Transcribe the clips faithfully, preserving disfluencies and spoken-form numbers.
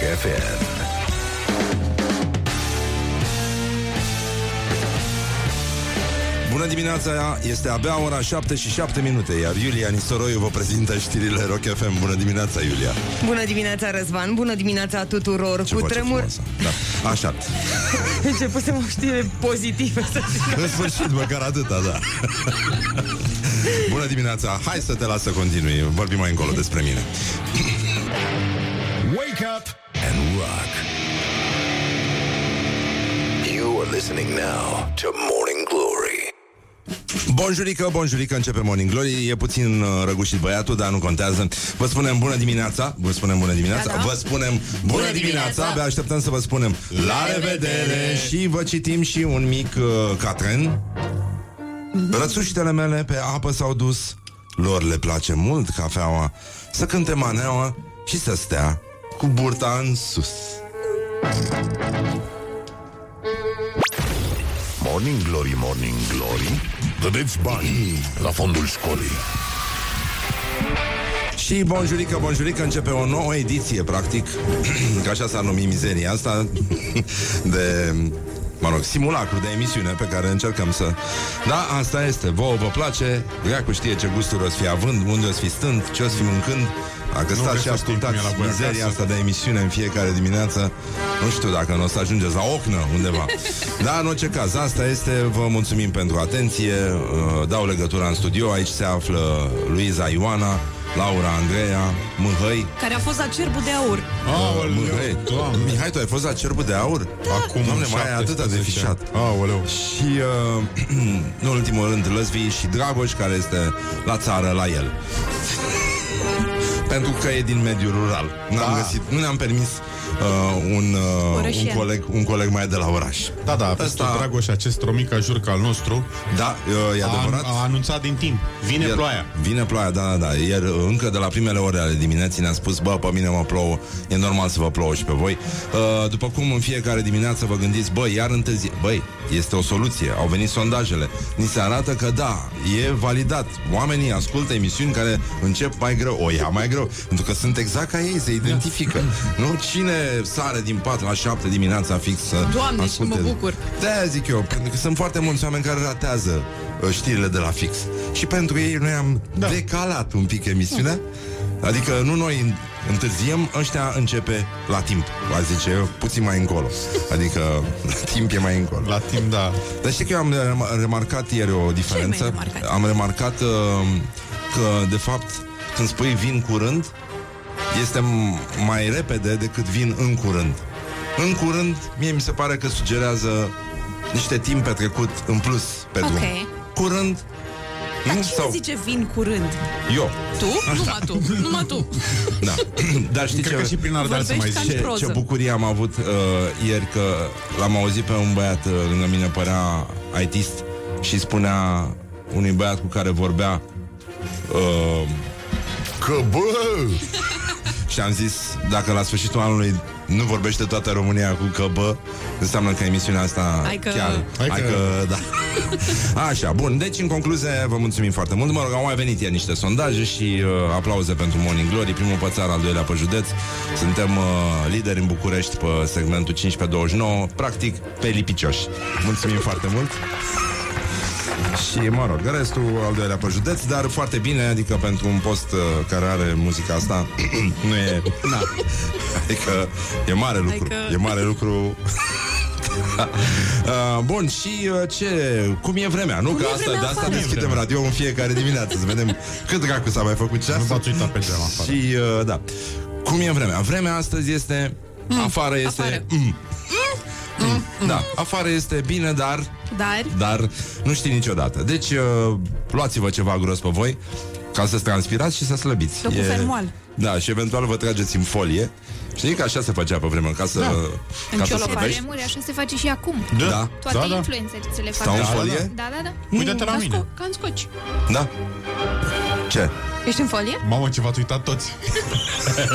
F M. Bună dimineața, este abia ora șapte și șapte minute, iar Iulia Nistoroiu vă prezintă știrile Rock F M. Bună dimineața, Iulia. Bună dimineața, Răzvan, bună dimineața tuturor. Ce cu voce tremur... Da. Așa. Începusem o știre pozitivă, să zic. În sfârșit, măcar atâta, da. Bună dimineața, hai să te las să continui. Vorbim mai încolo despre mine. Wake up and rock. You are listening now to Morning Glory. Bonjurică, bonjurică, începe Morning Glory. E puțin uh, răgușit băiatul, dar nu contează. Vă spunem bună dimineața. Vă spunem bună dimineața. Da, da. Vă spunem bună, bună dimineața. dimineața. Abia așteptăm să vă spunem la, la revedere. revedere. Și vă citim și un mic uh, catren. Rățuștele mele pe apă s-au dus. Lor le place mult cafeaua. Să cânte maneaua și să stea cu burta în sus. Morning Glory, Morning Glory, vedeți banii la fondul școlii. Și bonjurică, bonjurică, începe o nouă ediție, practic, că așa s-ar numi mizeria asta, de, mă rog, simulacru de emisiune pe care încercăm să... Da, asta este, vouă vă place, Greacu știe ce gusturi o să fie având, unde o să fi stând, ce o să fi mâncând. Dacă nu stați și ascultați mizeria asta de emisiune în fiecare dimineață, nu știu dacă nu o să ajungeți la ocnă undeva. Dar în orice caz, asta este. Vă mulțumim pentru atenție. Dau legătura în studio. Aici se află Luiza Ioana, Laura Andreea, Mâhăi, care a fost la Cerbul de Aur. Aoleu, Mâhăi. Mihai, tu ai fost la Cerbul de Aur? Da. Acum, Doamne, mai ai atâta de fișat. Aoleu. Și uh, nu în ultimul rând Lăzvi și Dragoș, care este la țară la el. Pentru că e din mediul rural. N-am da. găsit, nu ne-am permis uh, un, uh, un, coleg, un coleg mai de la oraș. Da, da, Asta... Dragoș, acest romica jurcă al nostru, da, uh, e adevărat. A, a anunțat din timp. Vine Iar, ploaia. Vine ploaia, da, da, da. Iar încă de la primele ore ale dimineții ne-a spus: bă, pe mine mă plouă, e normal să vă plouă și pe voi. uh, După cum în fiecare dimineață vă gândiți: băi, iar întârzi. Băi, este o soluție, au venit sondajele. Ni se arată că da, e validat. Oamenii ascultă emisiuni care încep mai greu, o ia mai greu, pentru că sunt exact ca ei, se identifică. Nu? Cine sare din pat la șapte dimineața fix să Doamne, asculte. și mă bucur. De-aia zic eu, pentru că sunt foarte mulți oameni care ratează uh, știrile de la fix. Și pentru ei noi am da. decalat un pic emisiunea. Adică nu noi întârziem, ăștia începe la timp, va zice eu, puțin mai încolo. Adică la timp e mai încolo. La timp, da. Dar știi că eu am remarcat ieri o diferență. remarcat? Am remarcat uh, că, de fapt, când spui vin curând, este mai repede decât vin în curând. În curând, mie mi se pare că sugerează niște timp petrecut în plus pe drum. Okay. Curând. Dar nu? cine Sau... zice vin curând? Eu. Tu? Numai tu. Numai tu. Da. Dar știi Cred ce... că și prin Ardal se mai zice. Ce, ce bucurie am avut uh, ieri că l-am auzit pe un băiat uh, lângă mine, părea I T-ist, și spunea unui băiat cu care vorbea uh, că bă! Și am zis, dacă la sfârșitul anului nu vorbește toată România cu că bă, înseamnă că emisiunea asta hai că... chiar... Hai, hai că... că... da. Așa, bun, deci în concluzie vă mulțumim foarte mult. Mă rog, au mai venit ieri niște sondaje și uh, aplauze pentru Morning Glory. Primul pe țară, al doilea pe județ. Suntem uh, lideri în București pe segmentul cincisprezece douăzeci și nouă. Practic, pe lipicioși. Mulțumim foarte mult. Și, mă rog, restul al doilea pe județ, dar foarte bine, adică pentru un post uh, care are muzica asta, nu e... Na. Adică e mare lucru, adică... e mare lucru... uh, bun, și uh, ce... Cum e vremea, nu? Cum că asta, de asta deschidem radio în fiecare dimineață, să vedem cât dracu s-a mai făcut ceasul. Nu v-ați uitat pe geam afară. Și, uh, da. Cum e vremea? Vremea astăzi este... Mm, afară este... Afară. Mm. Mm, mm. Da, afară este bine, dar... Dar? Dar nu știi niciodată. Deci, uh, luați-vă ceva gros pe voi, ca să transpirați și să slăbiți. E... fermoal. Da, și eventual vă trageți în folie. Știi că așa se făcea pe vremea, ca să... Da. Ca să slăbești. Vremuri, așa se face și acum. Da, da. Toate da, da. influențele fac. Stau în folie? Da, da, da. Uite-te la mine. Ca în scoci. Da. Ce? Ești în folie? Mamă, ce v-ați uitat toți.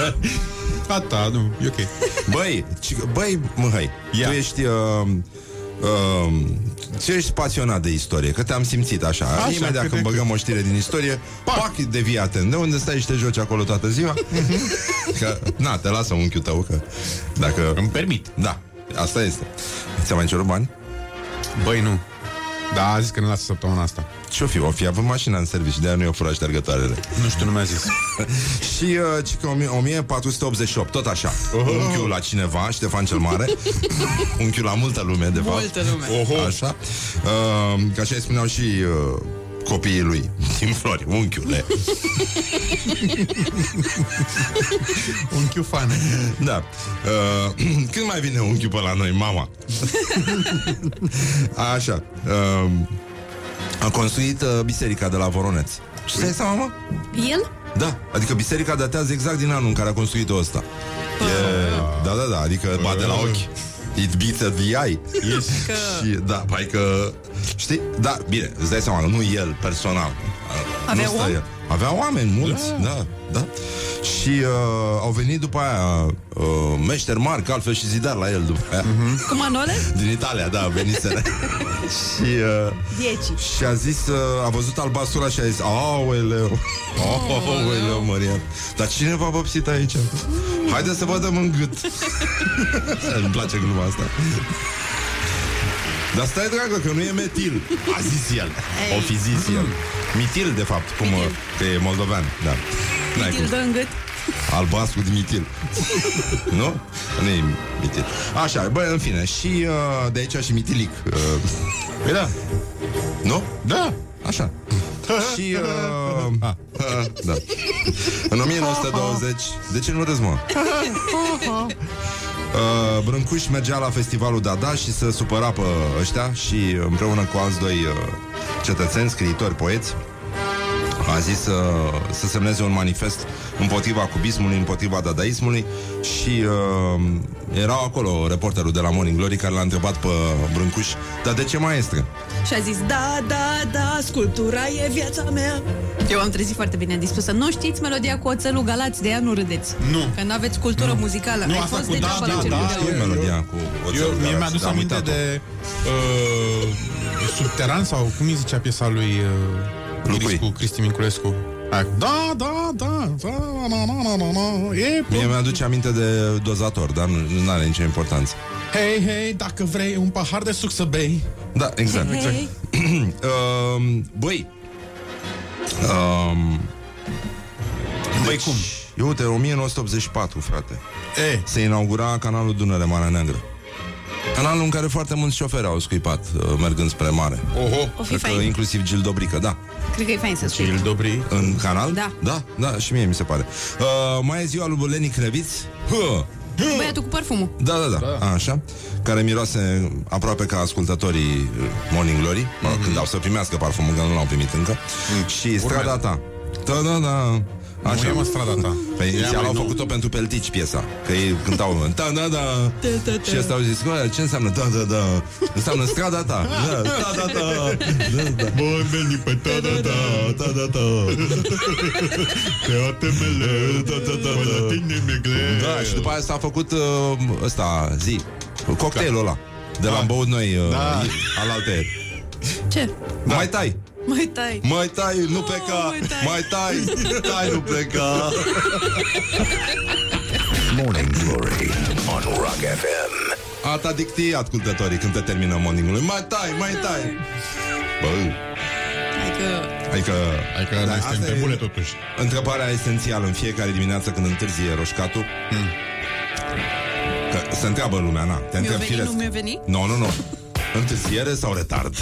Gata, nu, e ok. Băi, băi, Mâhăi, tu ești... Uh, uh, ți ești pasionat de istorie, că te-am simțit așa, așa imediat când băgăm o știre din istorie, pac, pac devii atent. De unde stai și te joci acolo toată ziua? Că, na, te lasă unchiul tău, că dacă... Îmi permit. Da, asta este. Ți-a mai cerut bani? Băi, nu. Da, a zis că ne lasă săptămâna asta. Ce-o fi? O fi avut mașina în serviciu, de-aia nu i-o fura ștergătoarele. Nu știu, nu mi-a zis. Și uh, cică o mie patru sute optzeci și opt, tot așa. Oh. Unchiul la cineva, Ștefan cel Mare. Unchiul la multă lume, de fapt. Multă lume. Oho. Așa. Uh, Ca așa îi spuneau și uh, copiii lui din Flori, unchiule. Unchiul fan. Da. uh, Când mai vine unchiul pe la noi, mama? Așa. uh, A construit uh, biserica de la Voroneț. Și stai seama, mă? El? Da, adică biserica datează exact din anul în care a construit-o ăsta. E, da, da, da, adică bate la ochi. It beats at the eye. Yes. Că... Și, da, hai că... Știi? Da, bine, îți dai seama, nu el personal. Avea nu el. Avea oameni mulți, da, da, da. Și uh, au venit după aia uh, meșteri mari, că altfel și zidar la el după aia. Mm-hmm. Cu Manole? Din Italia, da, veniseră. Și uh, Și a zis, uh, a văzut albastura și a zis, aoleu, aoleu, Maria. Dar cine v-a vopsit aici? Haide să vă dăm în gât. Îmi place gluma asta. Dar stai, dragă, că nu e metil. A zis el. O fi zis el. Mitil, de fapt, cum, că e moldovean. Da. Mitil dă în gât. Albastru de mitil. Nu? Nu e mitil. Așa, băi, în fine. Și uh, de aici și mitilic. uh, Păi da. Nu? Da. Așa. Și uh, uh, da. În o mie nouă sute douăzeci. De ce nu râzi, mă? Uh, Brâncuș mergea la festivalul Dada și se supăra pe ăștia și împreună cu alți doi uh, cetățeni, scriitori, poeți, a zis uh, să semneze un manifest împotriva cubismului, împotriva dadaismului. Și uh, erau acolo reporterul de la Morning Glory care l-a întrebat pe Brâncuș, dar de ce, maestre? Și a zis, da, da, da, sculptura e viața mea. Eu am trezit foarte bine dispusă. Nu știți melodia cu oțelul Galați, de ea nu râdeți. Nu. Că n-aveți cultură nu. muzicală. Nu, Ai asta fost cu da, da, da, e melodia cu oțelul eu, Galați. Mi-a adus aminte de uh, Subteran, sau cum îi zicea piesa lui uh, Criscu, Cristi Minculescu. Da, da, da, da, na, na, na, na, e... Mie mi-aduce aminte de Dozator, dar nu are nicio importanță. Hei, hei, dacă vrei un pahar de suc să bei. Da, exact, Hey, exact. hey. uh, Băi um, Băi, cum? Eu, uite, o mie nouă sute optzeci și patru, frate, E. se inaugura canalul Dunăre Marea Neagră. Canalul în care foarte mulți șoferi au scuipat uh, mergând spre mare. Oho. O fi Cred că fain. inclusiv Gil Dobrică, da. Cred că e fain să spui. Gil Dobri. În canal? Da. Da, da, și mie mi se pare. uh, Mai e ziua lui Leni Creviț. Huh. Băiatul cu parfumul. Da, da, da, Da. A, așa. Care miroase aproape ca ascultătorii Morning Glory, mm-hmm. când au să primească parfumul, că nu l-au primit încă. mm. Și strada ta. Da, da, da. Așa. Nu e, mă, strada ta. Păi inițial au nou. făcut-o pentru peltici piesa, că ei cântau da, da, da. Și ăsta au zis, ce înseamnă da, da, da? Înseamnă strada ta. Da, da, da, da. Bă, veni pe ta, da, da, da, da, da. Teatemele, Da, da, da, până da. tine megle. Da, și după aia s-a făcut uh, ăsta, zi, cocktailul ăla de l-am băut noi uh, Da. alaltă. Ce? Da. Mai tai. Mai tai. Mai tai, nu pleca. mai tai. Mai tai, tai, nu pleca. Morning Glory on Rock F M. Ata dicti ascultătorii când te termină morning-ul. Mai tai, mai tai. Bă, Adică... adică, Adică da, noi asta suntem pe e bune totuși. întrebarea esențială în fiecare dimineață când întârzie roșcatul. Hmm. Că se întreabă lumea, na. Te Mi-o întreb veni, firesc. nu mi-o veni? Nu, nu, nu. Întârziere sau retard?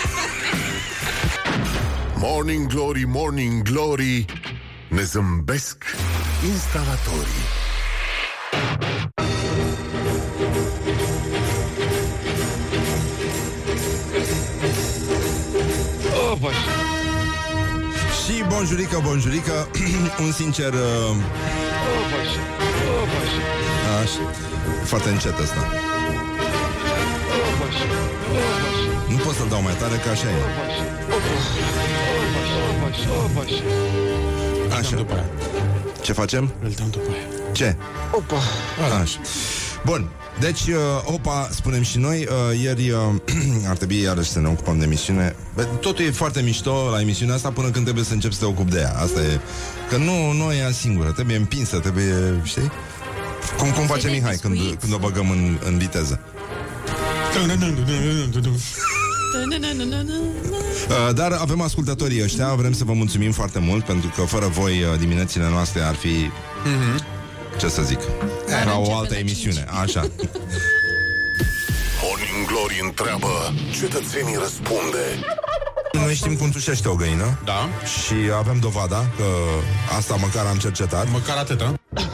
Morning Glory, Morning Glory, ne zâmbesc instalatorii. Oh, și bonjurică, bonjurică. Un sincer uh... Așa. Foarte încet asta. Nu pot să-l dau mai tare, că așa e. Așa. După aia. Ce facem? Îl dăm după aia. Ce? Opa. Așa. Bun. deci, uh, opa, spunem și noi, uh, ieri uh, ar trebui iarăși să ne ocupăm de emisiune. Totul e foarte mișto la emisiunea asta până când trebuie să începi să te ocupi de ea. Asta e, că nu, nu e ea singură, trebuie împinsă, trebuie, știi? Cum, cum face Mihai când, când o băgăm în, în viteză. Uh, dar avem ascultătorii ăștia, vrem să vă mulțumim foarte mult, pentru că fără voi uh, diminețile noastre ar fi, mm-hmm. ce să zic, era o altă emisiune, așa. Morning Glory întreabă, cetățenii răspunde. Noi știm cum tușește o găină. Da. Și avem dovada că asta măcar am cercetat. Măcar atâta.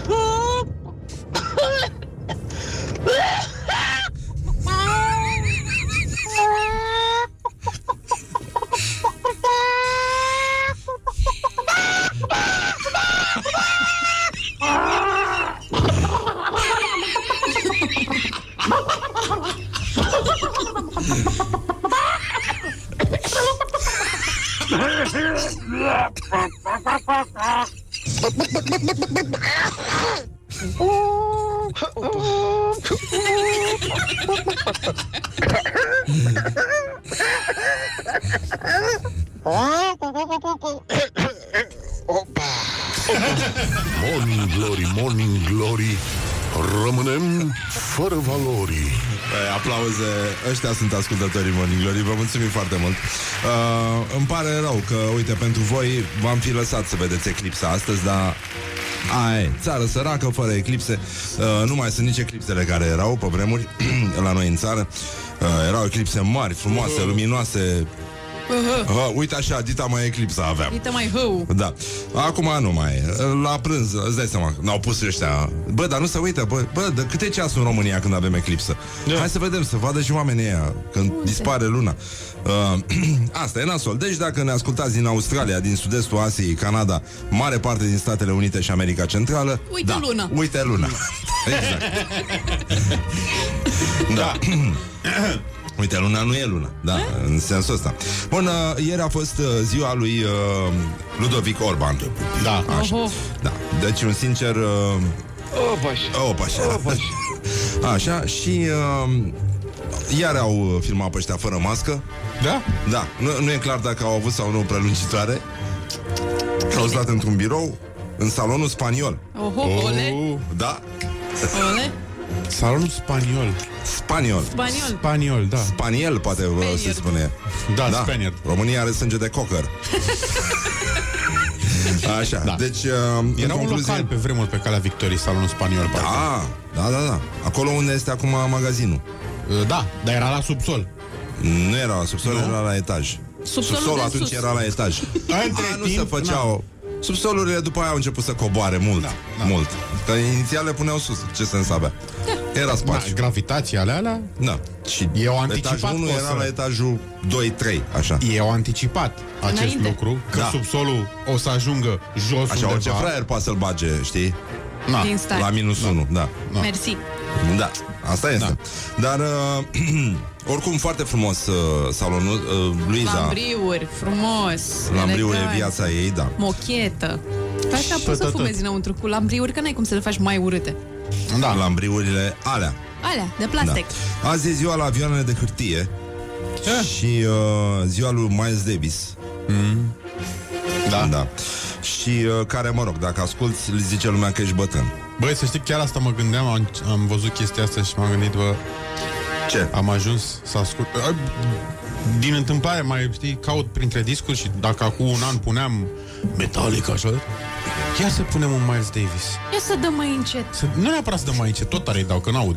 Morning Glory, Morning Glory, rămânem fără valori. Aplauze, ăștia sunt ascultătorii Morning Glory. Vă mulțumim foarte mult. uh, Îmi pare rău că, uite, pentru voi v-am fi lăsat să vedeți eclipsa astăzi, dar ai, țară săracă, fără eclipse. uh, Nu mai sunt nici eclipsele care erau pe vremuri la noi în țară. uh, Erau eclipse mari, frumoase, luminoase. Uh-huh. uh, Uite așa, dita mai eclipsa aveam. Dita mai hău. Da. Acum nu mai e. La prânz, îți dai seama, n-au pus ăștia. Bă, dar nu se uită, bă, bă, de câte ceas în România când avem eclipsă? Yeah. Hai să vedem, să vadă și oamenii ăia când Uite. dispare luna. uh, Asta e nasol. Deci dacă ne ascultați din Australia, din sud-estul Asiei, Canada, mare parte din Statele Unite și America Centrală, uite da, luna. Uite luna. Exact. Da. Uite, luna nu e luna, da, e? În sensul ăsta. Bun, uh, ieri a fost uh, ziua lui uh, Ludovic Orban. Da. Așa. Oho. Da. Deci un sincer uh, Opa, Opa, așa. Așa, și uh, iar au filmat pe ăștia fără mască. Da? Da, nu, nu e clar dacă au avut sau nu prelungitoare. Au stat într-un birou în salonul spaniol. Oho, ole. Da. Ole. Salonul spaniol. Spaniol. Spaniol. Spaniol, da. Spaniel, poate Spaniard. Se spune. Da, da. Spaniard. România are sânge de cocker. Așa, da. Deci uh, era un local pe vremuri pe Calea Victoriei, salonul spaniol. Da, parcă. da, da, da. Acolo unde este acum magazinul. Da, dar era la subsol. Nu era la subsol, nu? Era la etaj. Subsolul Subsolul atunci sus. era la etaj. Între A, nu timp, se făceau. Subsolurile după aia au început să coboare mult, da, da. mult. Că inițial le puneau sus. Ce sens avea? Da. Era spațiu. Da, gravitația alea, alea. Da. Și eu anticipat etajul unu era să... la etajul doi trei, așa. Eu anticipat acest Înainte. lucru, că da. subsolul o să ajungă jos așa, undeva. orice fraier poate să-l bage, știi? Na. Din start. La minus da. unu, da. Da. Mersi. Da, asta este. Da. Dar uh, oricum foarte frumos uh, salonul uh, Luiza. Lambriuri, frumos. Lambriuri e viața ei, da. Mochetă. Pe asta poți să fumezi înăuntru cu lambriuri, că n-ai cum să le faci mai urâte. Da, lambriurile alea. Alea, de plastic. Da. Azi e ziua la avioanele de hârtie. Yeah. Și uh, ziua lui Miles Davis. Mm. Da. Da. Și uh, care, mă rog, dacă asculti, le zice lumea că ești bătrân. Băi, să știi, chiar asta mă gândeam. Am, am văzut chestia asta și m-am gândit, bă, ce? Am ajuns să ascult. Din întâmplare, mai știi, caut printre discuri și dacă acum un an puneam Metallica, așa, ia să punem un Miles Davis. Ia să dăm mai încet. Să, nu neapărat să dăm mai încet, tot tare îi dau, că n-aud.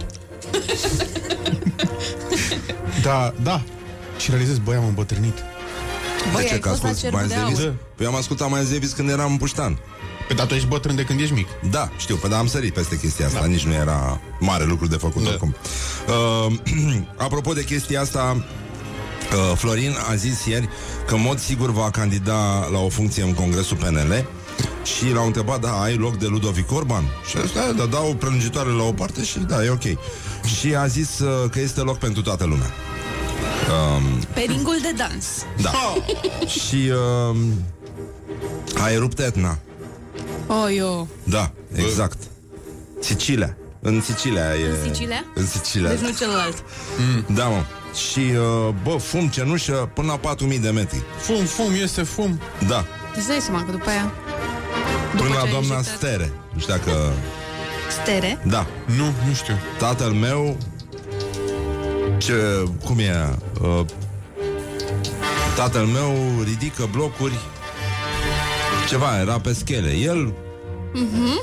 Da, da. Și realizez, băi, am îmbătrânit. Băi, de ce, că asculti Miles Davis? Păi am ascultat Miles Davis când eram în puștan. Păi, dar tu ești bătrân de când ești mic. Da, știu, păi dar am sărit peste chestia asta, da. Nici nu era mare lucru de făcut, da. Oricum. Uh, apropo de chestia asta, uh, Florin a zis ieri că în mod sigur va candida la o funcție în Congresul P N L. Și l-au întrebat, da, ai loc de Ludovic Orban? Și a zis, da, da, dau prelungitoare la o parte și da, e ok. Și a zis uh, că este loc pentru toată lumea. Um, Pe ringul de dans. Da. Și uh, a erupt Etna. Oh, eu. Da, exact. Sicilia. În Sicilia e... În Sicilia? În Sicilia. Deci nu celălalt. Mm. Da, mă. Și, uh, bă, fum cenușă până la patru mii de metri. Fum, fum, este fum. Da. Deci dai seama că după aia... După Până la ce ai doamna injectat- Stere. Nu știu dacă... Stere? Da. Nu, nu știu. Tatăl meu... Ce... Cum e? Uh, tatăl meu ridică blocuri... Ceva, era pe schele. El... Mhm.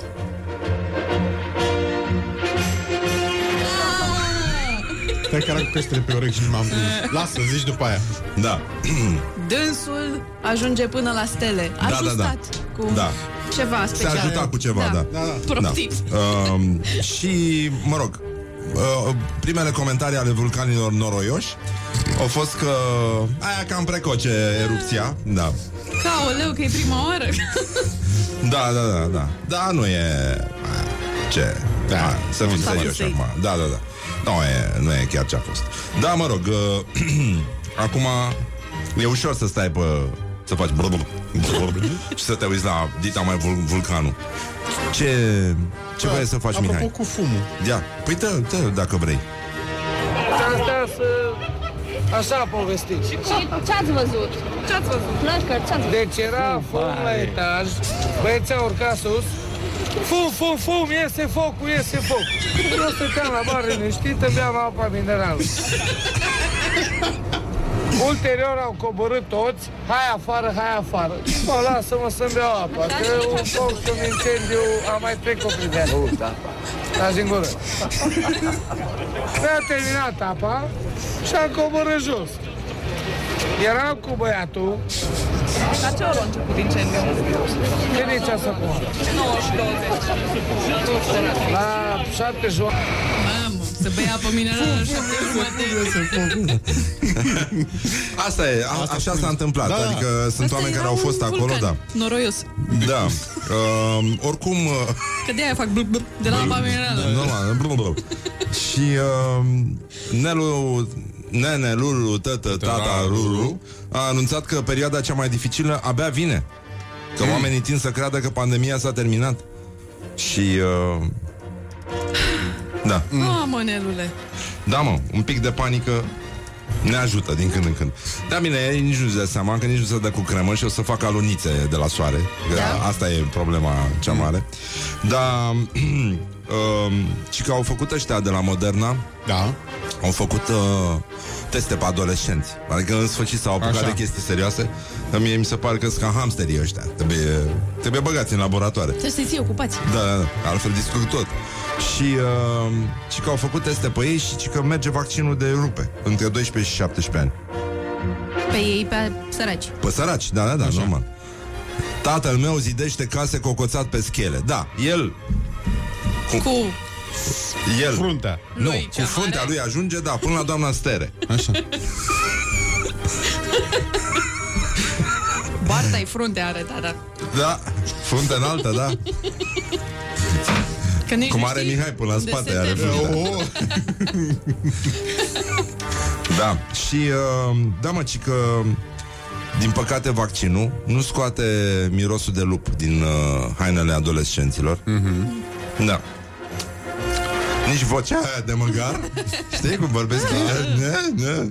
Stai că era cu creștere pe urechi și nu m-am prins. Lasă, zici după aia. Da. Dânsul ajunge până la stele. Da, da, Ajustat da. cu Da. ceva Se special. ajuta cu ceva, da. Da, da. Proptiv. Da. Uh, și, mă rog, uh, primele comentarii ale vulcanilor noroioși au fost că aia cam precoce erupția. Da. Caoleu, că e prima oară. Da, da, da, da. Da, nu e... Ce? Da, hai, să fim serioși acum. Da, da, da. Nu e, nu e chiar ce a fost. Da, mă rog, uh, acum e ușor să stai pe... Să faci și să te uiți la dita mai vul, vulcanul. Ce... Ce vrei să faci, Mihai? Apropo cu fumul. Ia, păi te, te, dacă vrei. Asta să... Așa povestit. Și ce-ați văzut? Ce-ați văzut? Flăcări, ce-ați văzut? Deci era fum la etaj, băieții au urcat sus. Fum, fum, fum, iese focul, iese foc. Eu stăteam la bar liniștită, beam apa minerală. Ulterior au coborât toți, hai afară, hai afară. Mă, lasă-mă să-mi beau apa, că un foc și un incendiu a mai trecut prin ea. Lași în gură. Mi-a terminat apa și am coborât jos. Eram cu băiatul. La ce oră a început incendiul? Când e ceas acum? nouă și douăzeci. La șapte jumătate. Mamă, să bei apă minerală la șapte jumate. Asta e, a, așa s-a întâmplat. Da, da. Adică sunt Asta oameni era care au un fost acolo, vulcan da. Noroios. Da. Uh, oricum... Uh, Că de-aia fac blub, blub, de la apa minerală. Nu, nu, nu. Și uh, Nelu, nene, Lulu, tătă, tata, Ruru a anunțat că perioada cea mai dificilă abia vine. Că oamenii tind să creadă că pandemia s-a terminat. Și uh, da. Mamă, Nelule. Da, mă, un pic de panică ne ajută din când în când. Da, bine, ei nici nu-și dă seama că nici nu se dă cu cremă și o să fac alunițe de la soare. Da. Asta e problema cea mare. Dar uh, și că au făcut ăștia de la Moderna, Da. au făcut uh, teste pe adolescenți. Adică în sfârșit s-au apucat Așa. de chestii serioase. Că mie mi se pare că sunt ca hamsterii ăștia. Trebuie, trebuie băgați în laboratoare. Trebuie să-i ții ocupați. Da, da, da, altfel distrug tot. Și, uh, și că au făcut teste pe ei și că merge vaccinul de rupe între doisprezece și șaptesprezece ani. Pe ei, pe săraci. Pe săraci, da, da, da, așa. Normal. Tatăl meu zidește case cocoțat pe schele. Da, el Cu El Fruntea. Nu, Lui, cu cea fruntea mare? lui ajunge, da, până la doamna Stere. Așa. Barta-i frunte are, da, da. Da, frunte înaltă, da. Că nici Cum nu are știi Mihai până la unde spate se are termină. fruntea. Oh. Da, și uh, da, mă, ci că din păcate vaccinul nu scoate mirosul de lup din uh, hainele adolescenților. Mm-hmm. Da. Nici vocea aia de măgar. Știi cum vorbesc? Da. Da.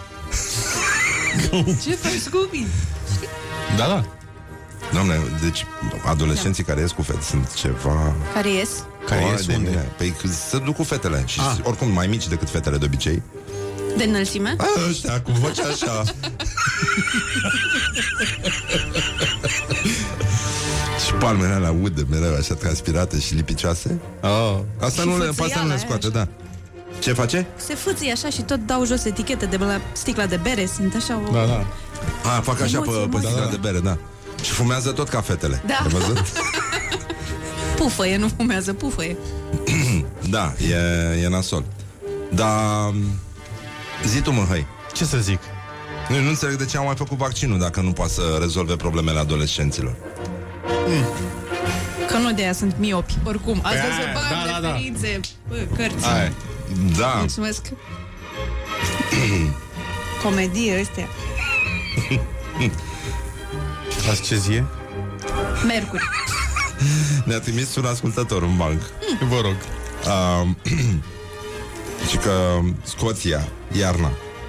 Ce faci, Scooby? Da, da. Doamne, deci adolescenții care ies cu fete sunt ceva... Care ies? Care Oare ies de unde? mine. Păi să duc cu fetele. Și Ah. oricum mai mici decât fetele de obicei. De înălțime? A, ăștia cu vocea așa. Și palmele alea udă mereu așa transpirate și lipicioase. Oh. Asta Și nu le, pe asta nu fățâiala le aia scoate, așa. da. Ce face? Se fâție așa și tot dau jos etichete de la sticla de bere. Sunt așa o... Da, da. A, fac așa Emoții, pe, pe emoții. sticla Da, da. de bere, da. Și fumează tot ca fetele. Da. Ai văzut? Pufăie, nu fumează, pufăie. Da, e, e nasol. Dar zi tu, măhăi. Ce să zic? Nu, nu înțeleg de ce am mai făcut vaccinul dacă nu poate să rezolve problemele adolescenților. Că nu de aia sunt miopi. Oricum, ați Păi văzut aia, bani, da, da, da. referințe, bă, cărți. Hai. Da. Mulțumesc. Comedie ăstea. Azi ce zi e? Mercuri. Ne-a trimis un ascultător în banc. Vă rog. uh, Și că Scoția, iarna.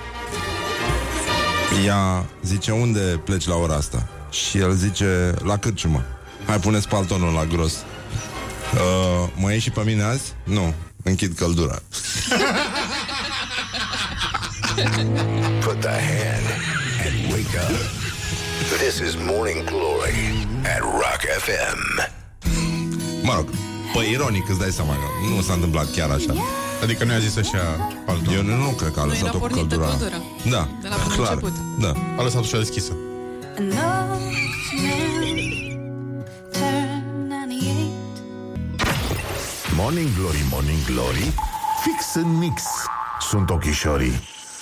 Ea zice, unde pleci la ora asta? Și el zice, la cârciumă. Hai, puneți paltonul la gros. uh, Mă iei și pe mine azi? Nu, închid căldura. Put the hand and wake up. This is Morning Glory at Rock F M. Mă rog, păi ironic, îți dai seama că nu s-a întâmplat chiar așa. Adică nu i-a zis așa palton. Eu nu, nu cred că a lăsat-o cu căldura. căldura. Da, de la bun clar. început. Da. A lăsat ușa deschisă. Morning Glory, Morning Glory, fix în mix sunt ochișorii.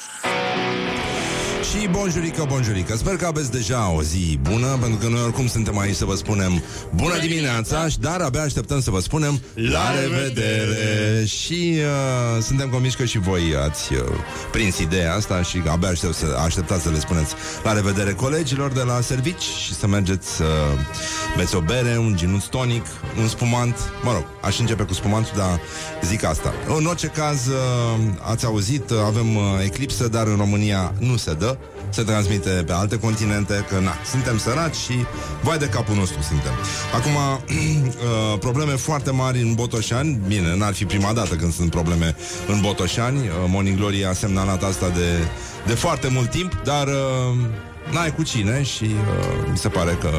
Și bonjurică, bonjurică. Sper că aveți deja o zi bună, pentru că noi oricum suntem aici să vă spunem bună dimineața, dar abia așteptăm să vă spunem la revedere. Și uh, suntem convinși că și voi ați uh, prins ideea asta și abia aștept să, așteptați să le spuneți la revedere colegilor de la servici și să mergeți să uh, beți o bere, un ginuț tonic, un spumant. Mă rog, aș începe cu spumantul, dar zic asta. În orice caz, uh, ați auzit, uh, avem uh, eclipsă, dar în România nu se dă. Se transmite pe alte continente, că na, suntem săraci și vai de capul nostru suntem. Acum, uh, probleme foarte mari în Botoșani. Bine, n-ar fi prima dată când sunt probleme în Botoșani. uh, Morning Glory a semnalat asta de, de foarte mult timp, dar uh, n-ai cu cine și uh, mi se pare că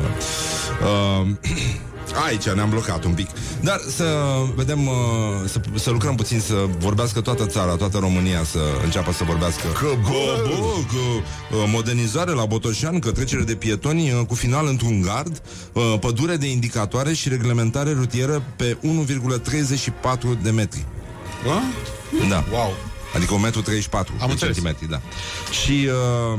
uh, aici ne-am blocat un pic. Dar să vedem, uh, să, să lucrăm puțin, să vorbească toată țara, toată România să înceapă să vorbească. Că, bă, bă, că uh, modernizare la Botoșani, că trecere de pietoni uh, cu final într-un gard, uh, pădure de indicatoare și reglementare rutieră pe unu virgulă treizeci și patru de metri. A? Da. Wow. Adică un metru treizeci și patru Am de înțeles. centimetri, da. Și... Uh,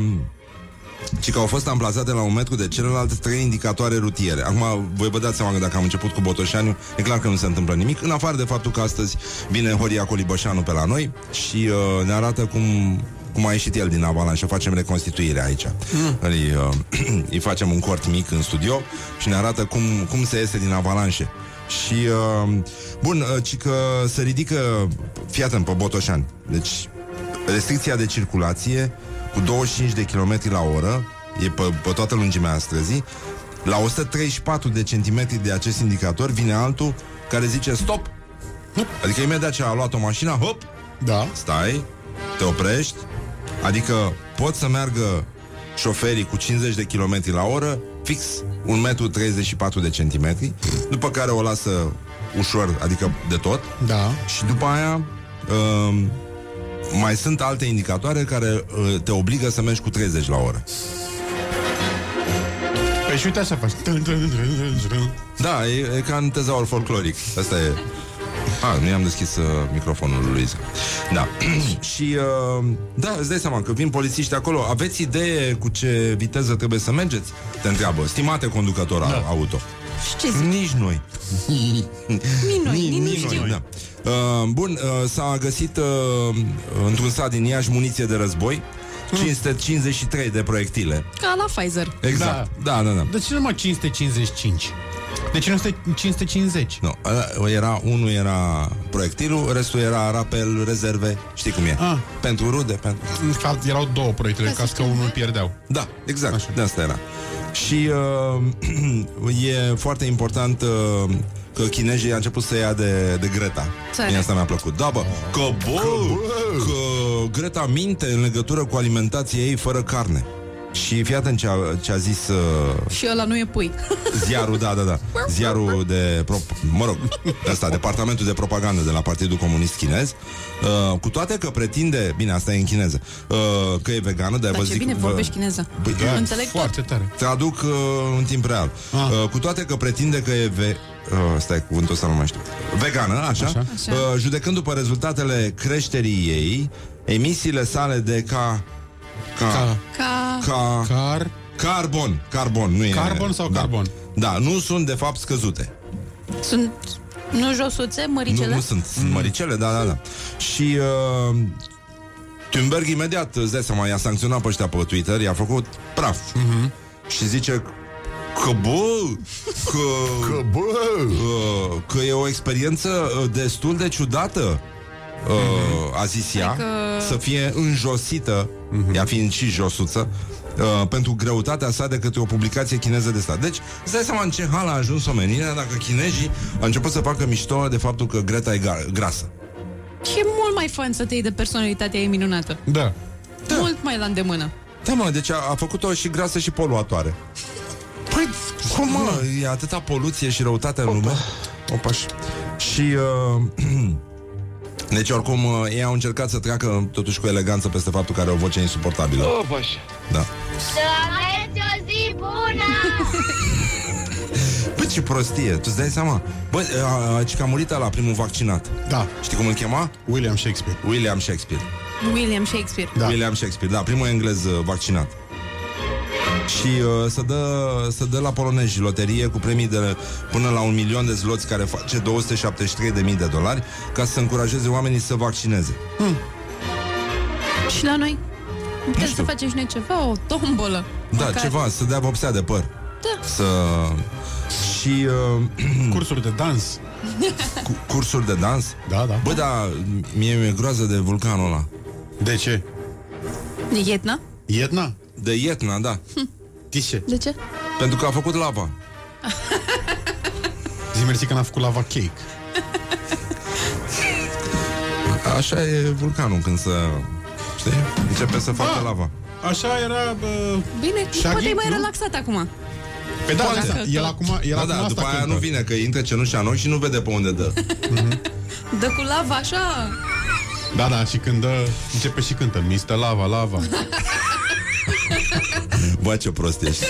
ci că au fost amplasate la un metru de celelalte trei indicatoare rutiere. Acum, voi vă dați seama că dacă am început cu Botoșaniu, e clar că nu se întâmplă nimic, în afară de faptul că astăzi vine Horia Coliboșanu pe la noi și uh, ne arată cum, cum a ieșit el din avalanșă. Facem reconstituire aici. Mm. Îi, uh, îi facem un cort mic în studio și ne arată cum, cum se iese din avalanșe. Și, uh, bun, uh, ci că se ridică, fii atent, pe Botoșani. Deci, restricția de circulație cu douăzeci și cinci de kilometri la oră, e pe, pe toată lungimea străzii. La o sută treizeci și patru de centimetri de acest indicator vine altul care zice stop. Adică imediat ce a luat o mașină, hop, Da. stai, te oprești. Adică pot să meargă șoferii cu cincizeci de kilometri la oră, fix un metru treizeci și patru de centimetri, după care o lasă ușor, adică de tot. Da. Și după aia uh, mai sunt alte indicatoare care uh, te obligă să mergi cu treizeci la oră. Păi și uite așa faci. Da, e, e ca în tezaur folcloric. Asta e. A, nu i-am deschis uh, microfonul lui Luiza. Da. Și uh, da, îți dai seama că vin polițiști acolo. Aveți idee cu ce viteză trebuie să mergeți? Te întreabă, stimate conducător da. auto. Și ce zic? Nici noi. Nici noi, nici nu știu. Da. Uh, bun, uh, s-a găsit uh, într-un sat din Iași muniție de război, cinci sute cincizeci și trei de proiectile. Ca la Pfizer. Exact. Da, da, da. De ce numai cinci sute cincizeci și cinci? De ce nu este cinci sute cincizeci? Nu, ăla era, unul era proiectilul, restul era rapel, rezerve, știi cum e. Ah. Pentru rude, pentru... În fapt, erau două proiectele, ca că unul pierdeau. Da, exact, așa. De asta era. Și uh, e foarte important uh, că chinezii au început să ia de, de Greta. Țare. Mie asta mi-a plăcut. Da, bă, că, bă, că, bă. că Greta minte în legătură cu alimentația ei fără carne. Și fii atent ce a, ce a zis uh, Și ăla nu e pui. ziarul, da, da, da. Ziarul de, pro- mă rog, ăsta, departamentul de propagandă de la Partidul Comunist Chinez. Uh, cu toate că pretinde, bine, asta e în chineză, uh, că e vegană, dar Dar vă ce zic, bine vă, vorbești chineză. Băi, Da, da, înțeleg Foarte tot. tare. traduc uh, în timp real. Ah. Uh, cu toate că pretinde că e ve- uh, stai, cuvântul ăsta nu mai știu. Vegană, așa? Așa. Așa. Uh, judecând după rezultatele creșterii ei, emisiile sale de ca ca Ca. Ca... ca, Car. carbon, carbon, nu e Carbon sau da. carbon? Da, nu sunt de fapt scăzute. Sunt... Nu josuțe, Nu, măricele? nu sunt, sunt măricele, da, da, da. Și uh, Thunberg imediat, îți dai seama, i-a sancționat pe ăștia pe Twitter, i-a făcut praf. Mhm. Și zice Că bă, că, Că bă uh, că e o experiență destul de ciudată, uh, a zis ea, Adică... să fie înjosită, mm-hmm. ea fiind și josuță, uh, pentru greutatea sa de către o publicație chineză de stat. Deci, îți dai seama în ce hal a ajuns omenirea dacă chinezii au început să facă mișto de faptul că Greta e grasă. E mult mai fun să te iei de personalitatea ei minunată. Da. Da. Mult mai la îndemână. Da, mă, deci a, a făcut-o și grasă și poluatoare. Păi, cum, mă? E atâta poluție și răutate în lume. Opa. Și, uh, deci, oricum, uh, ei au încercat să treacă totuși cu eleganță peste faptul că are o voce insuportabilă. Opa. Da. Să aveți o zi bună! Păi, ce prostie, tu îți dai seama? Bă, uh, că a murit la primul vaccinat. Da. Știi cum îl chema? William Shakespeare. William Shakespeare. William Shakespeare. Da. William Shakespeare, da, primul englez uh, vaccinat. Și uh, să, dă, să dă la polonezi loterie cu premii de până la un milion de zloți, care face două sute șaptezeci și trei de mii de dolari, ca să încurajeze oamenii să vaccineze. Hmm. Și la noi? Putem să facem și noi ceva, o tombolă. Da, măcar. Ceva, să dea vopsea de păr. Da. Să... Și... Uh, cursuri de dans. Cu, cursuri de dans? Da, da. Bă, da, mie mi-e groază de vulcanul ăla. De ce? De Ietna? Ietna? De Ietna, da. Hm. De ce? De ce? Pentru că a făcut lava. Zi mersi că n-a făcut lava cake. Așa e vulcanul când să... Știi? Începe să facă lava. Așa era... Bă, bine, Shaggy, poate e mai nu? relaxat acum. Pe da, da, el acum, el da, acum da, asta după aia cântă. nu vine, că intră cenușa în ochi și nu vede pe unde dă. Dă cu lava așa. Da, da, și când dă, începe și cântă mister Lava, lava. Bă, ce prost ești.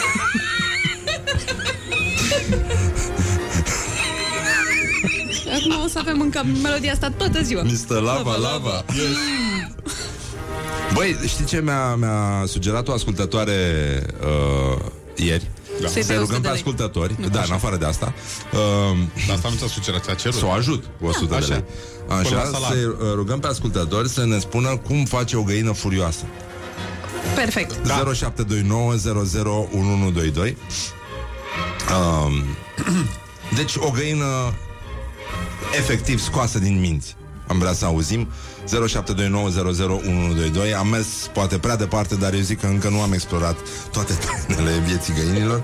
Acum o să avem încă melodia asta toată ziua. mister Lava, lava, lava. Yes. Băi, știi ce mi-a, mi-a sugerat o ascultătoare uh, ieri? Da. Să rugăm pe ascultători. Nu, da, așa. În afară de asta. Uh, Dar asta nu ți-a sugerat, ți-a cerut. Să o ajut cu o sută de lei. Așa, să rugăm pe ascultători să ne spună cum face o găină furioasă. Perfect. Da. zero șapte doi nouă zero zero unu unu doi doi. um, Deci o găină efectiv scoasă din minți. Am vrea să auzim. Zero șapte doi nouă zero zero unu unu doi doi. Am mers poate prea departe, dar eu zic că încă nu am explorat toate tainele vieții găinilor.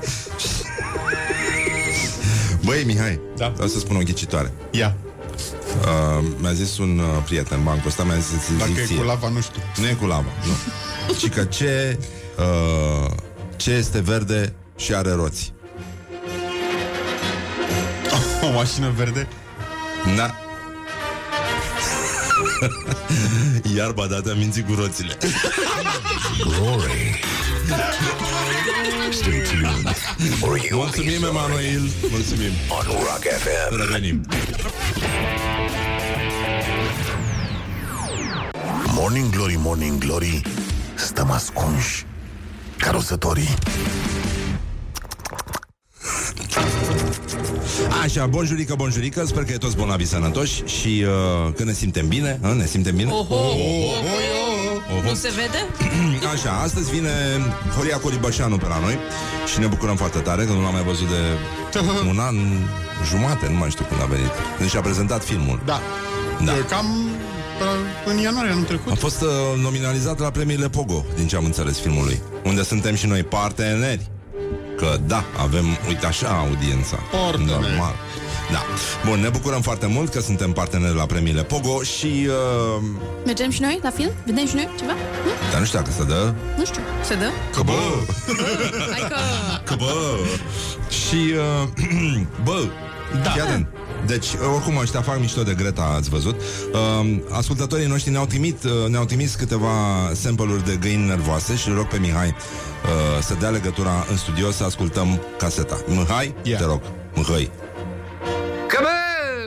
Băi, Mihai, da. Vreau să spun o ghicitoare. Ia. Uh, mi-a zis un uh, prieten, bancul ăsta, mi-a zis să Dacă zic e ție. cu lava, nu știu. Nu e cu lava, nu. Și că ce uh, ce este verde și are roți? O mașină verde? Da. Iarba, da, te-am mințit cu roțile. Glory. Stay tuned. Or you Mulțumim, Emanuel. Mulțumim. On Rock F M. Revenim. Morning Glory, Morning Glory, stăm ascunși ca rozătorii. Așa, bonjurică, bonjurică. Sper că e toți bolnavi sănătoși. Și uh, că ne simtem bine, uh, ne simtem bine. Oho, oho, oho. Nu se vede? Așa, astăzi vine Horia Coribășanu pe la noi și ne bucurăm foarte tare, că nu l-am mai văzut de un an jumate, nu mai știu când a venit. Când și-a prezentat filmul. Da, da. Cam în ianuarie anul trecut. A fost uh, nominalizat la premiile Pogo, din ce am înțeles, filmului, unde suntem și noi parteneri. Că da, avem, uite așa, audiența. Parteneri. Normal. Da. Bun, ne bucurăm foarte mult că suntem parteneri la premiile Pogo și... Uh... Mergem și noi la film? Vedem și noi ceva? Nu? Dar nu știu dacă se dă. Nu știu, se dă? Că bă! Hai că... Că bă! Și, uh, bă, da. Fii deci, oricum ăștia fac mișto de Greta, ați văzut. uh, Ascultătorii noștri ne-au trimis, uh, ne-au trimis câteva sample-uri de găini nervoase și îl rog pe Mihai uh, să dea legătura în studio să ascultăm caseta. Mihai, yeah. Te rog, Mihai. Că bă!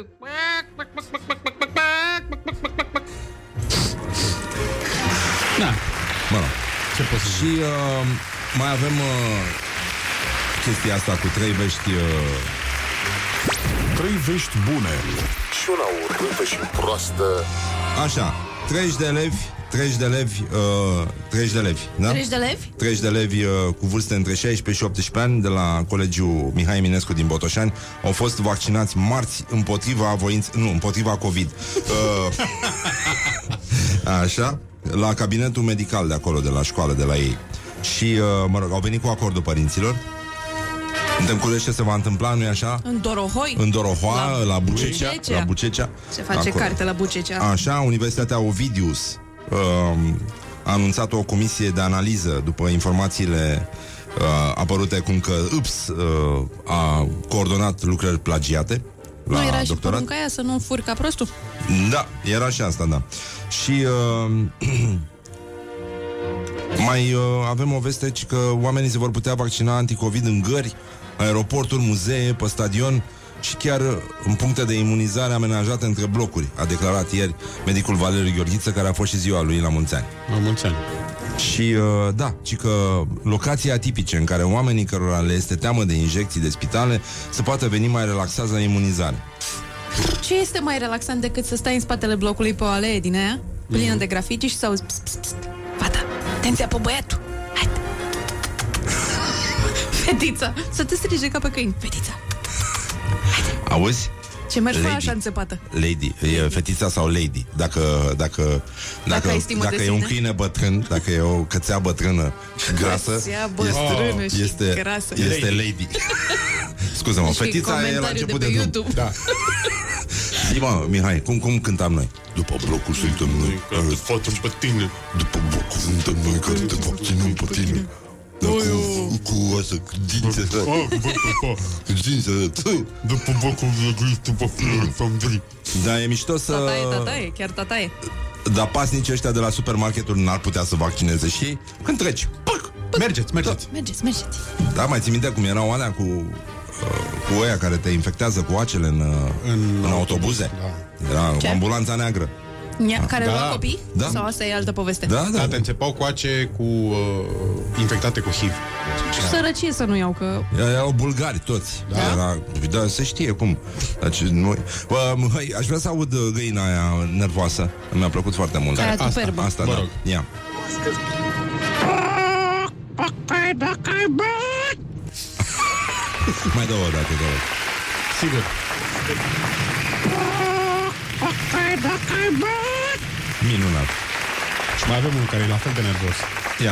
Da. Mă rog. Ce poți să Și uh, mai avem uh, chestia asta cu trei vești uh, Trei vești bune și una urâtă și proastă. Așa, treizeci de elevi treizeci de elevi, uh, treizeci de elevi, da? treizeci de elevi? treizeci de elevi uh, cu vârste între șaisprezece și optsprezece ani de la Colegiul Mihai Eminescu din Botoșani au fost vaccinați marți împotriva voinț... nu, împotriva COVID. Uh, așa, la cabinetul medical de acolo, de la școală, de la ei. Și, uh, mă rog, au venit cu acordul părinților. Suntem curioși ce se va întâmpla, nu-i așa? În Dorohoi? În Dorohoa, la, la Bucecea, Bucecea. la Bucecea. Se face acolo carte la Bucecea. Așa, Universitatea Ovidius uh, a anunțat o comisie de analiză după informațiile uh, apărute cum că ups, uh, a coordonat lucrări plagiate la nu era doctorat. Și porunca aia să nu furi ca prostul? Da, era și asta, da. Și uh, mai uh, avem o veste că oamenii se vor putea vaccina anticovid în gări, aeroporturi, muzee, pe stadion și chiar în puncte de imunizare amenajate între blocuri, a declarat ieri medicul Valeriu Gheorghiță, care a fost și ziua lui la mulți ani. La mulți ani. Și uh, da, ci că locații atipice în care oamenii cărora le este teamă de injecții de spitale să poată veni mai relaxați la imunizare. Ce este mai relaxant decât să stai în spatele blocului pe o alee din aia, plină mm-hmm. de graficii și să auzi pst, pst, pst. Fata, atenția pe băiatul. Hai. Fetița, să te strige ca pe câini. Fetița. Haide. Auzi? Ce mergi Lady. așa înțepată? Lady, e fetița sau lady? Dacă dacă dacă, ai stimă dacă de e un sine? câine bătrân, dacă e o cățea bătrână și grasă, Cățea bătrână este, și este, grasă. este lady. lady. Scuze-mă, Și fetița e la comentariu început de de, pe drum. YouTube. Da. Zi, mă, Mihai, cum, cum cântam noi? După blocul suntem noi Care te facem pe tine. După blocul suntem noi care te vaccinăm pe tine. Da, cu, cu asta, cu dințe. Dințe. După blocul după familie. Da, e mișto să... Tataie, tataie, chiar tataie. Dar pasnicii ăștia de la supermarketuri n-ar putea să vaccineze și când treci, păc, Mergeți, mergeți. Mergeți, mergeți. da, mai ții minte cum erau alea cu uh, cu ăia care te infectează cu acele în, uh, În în autobuze. da. Era Ce? ambulanța neagră. Ia, care Da. lua copii? Da. Sau asta e altă poveste? Da, da. Da, te înțepau coace cu uh, infectate cu H I V. Ce sărăcie să nu iau, că... Erau bulgari toți. Da? Era, da, se știe cum. Deci, noi, bă, hai, aș vrea să aud uh, găina aia nervoasă. Mi-a plăcut foarte mult. Aia Asta, superbă. asta, Mă da. rog. Ia. Mai dă o dată, te rog. Sigur. Minunat. Și mai avem unul care e la fel de nervos. Ia.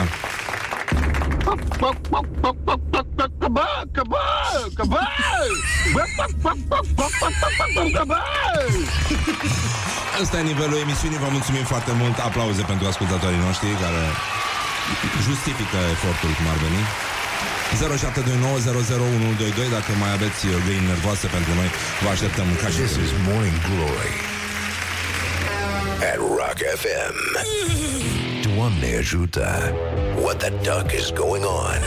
Ăsta e nivelul emisiunii. Vă mulțumim foarte mult. Aplauze pentru ascultatorii noștri care justifică efortul cum ar veni. zero șapte doi nouă zero zero unu doi doi. Dacă mai aveți găini nervoase pentru noi, vă așteptăm ca și This is Morning Glory at Rock F M. Doamne ajută! What the duck is going on?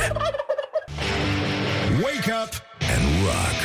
Wake up and rock.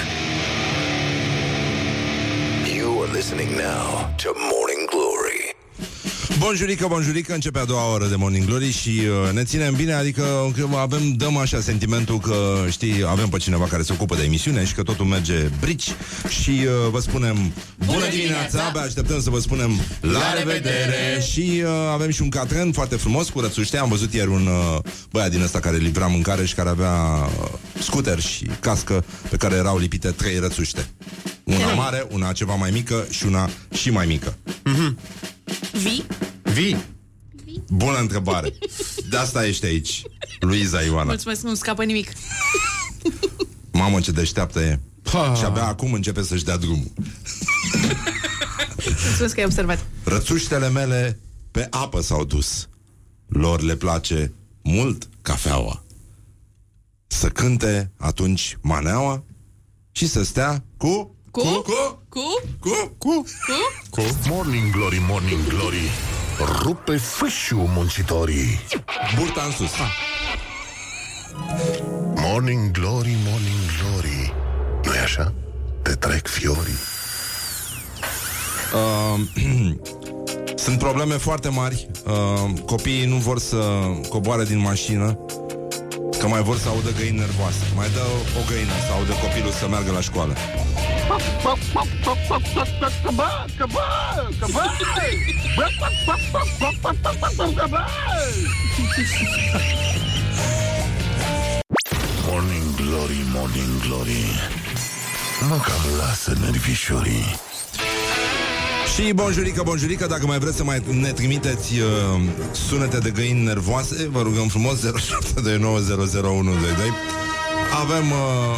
You are listening now to Morning Glory. Bonjurică, bonjurică, începe a doua oră de Morning Glory și uh, ne ținem bine, adică că avem, dăm așa sentimentul că, știi, avem pe cineva care se ocupă de emisiune și că totul merge brici și uh, vă spunem bună dimineața, abia așteptăm să vă spunem la revedere și uh, avem și un catren foarte frumos cu rățuște. Am văzut ieri un uh, băiat din ăsta care livra mâncare și care avea uh, scooter și cască pe care erau lipite trei rățuște. Una mare, una ceva mai mică și una și mai mică. Mhm. Vii? Vii. Bună întrebare. De asta ești aici, Luiza Ioana. Mulțumesc, nu scapă nimic. Mamă, ce deșteaptă e. Pa. Și abia acum începe să-și dea drumul. Mulțumesc că ai observat. Rățuștele mele pe apă s-au dus. Lor le place mult cafeaua. Să cânte atunci maneaua și să stea cu... Cu? Cu? Cu? Cu? Cu? Cu? Morning Glory, Morning Glory, rupe fâșiu muncitorii. Burta în sus. Morning Glory, Morning Glory, nu-i așa? Te trec fiorii. Uh, sunt probleme foarte mari. uh, Copiii nu vor să coboare din mașină, că mai vor să audă găini nervoase. Mai dă o găină să audă copilul să meargă la școală. Morning Glory, Morning Glory, mă cam lasă nervișorii. Și bonjurică, bonjurică, dacă mai vreți să mai ne trimiteți uh, sunete de găini nervoase, vă rugăm frumos zero șapte doi nouă zero zero unu doi doi. Avem uh,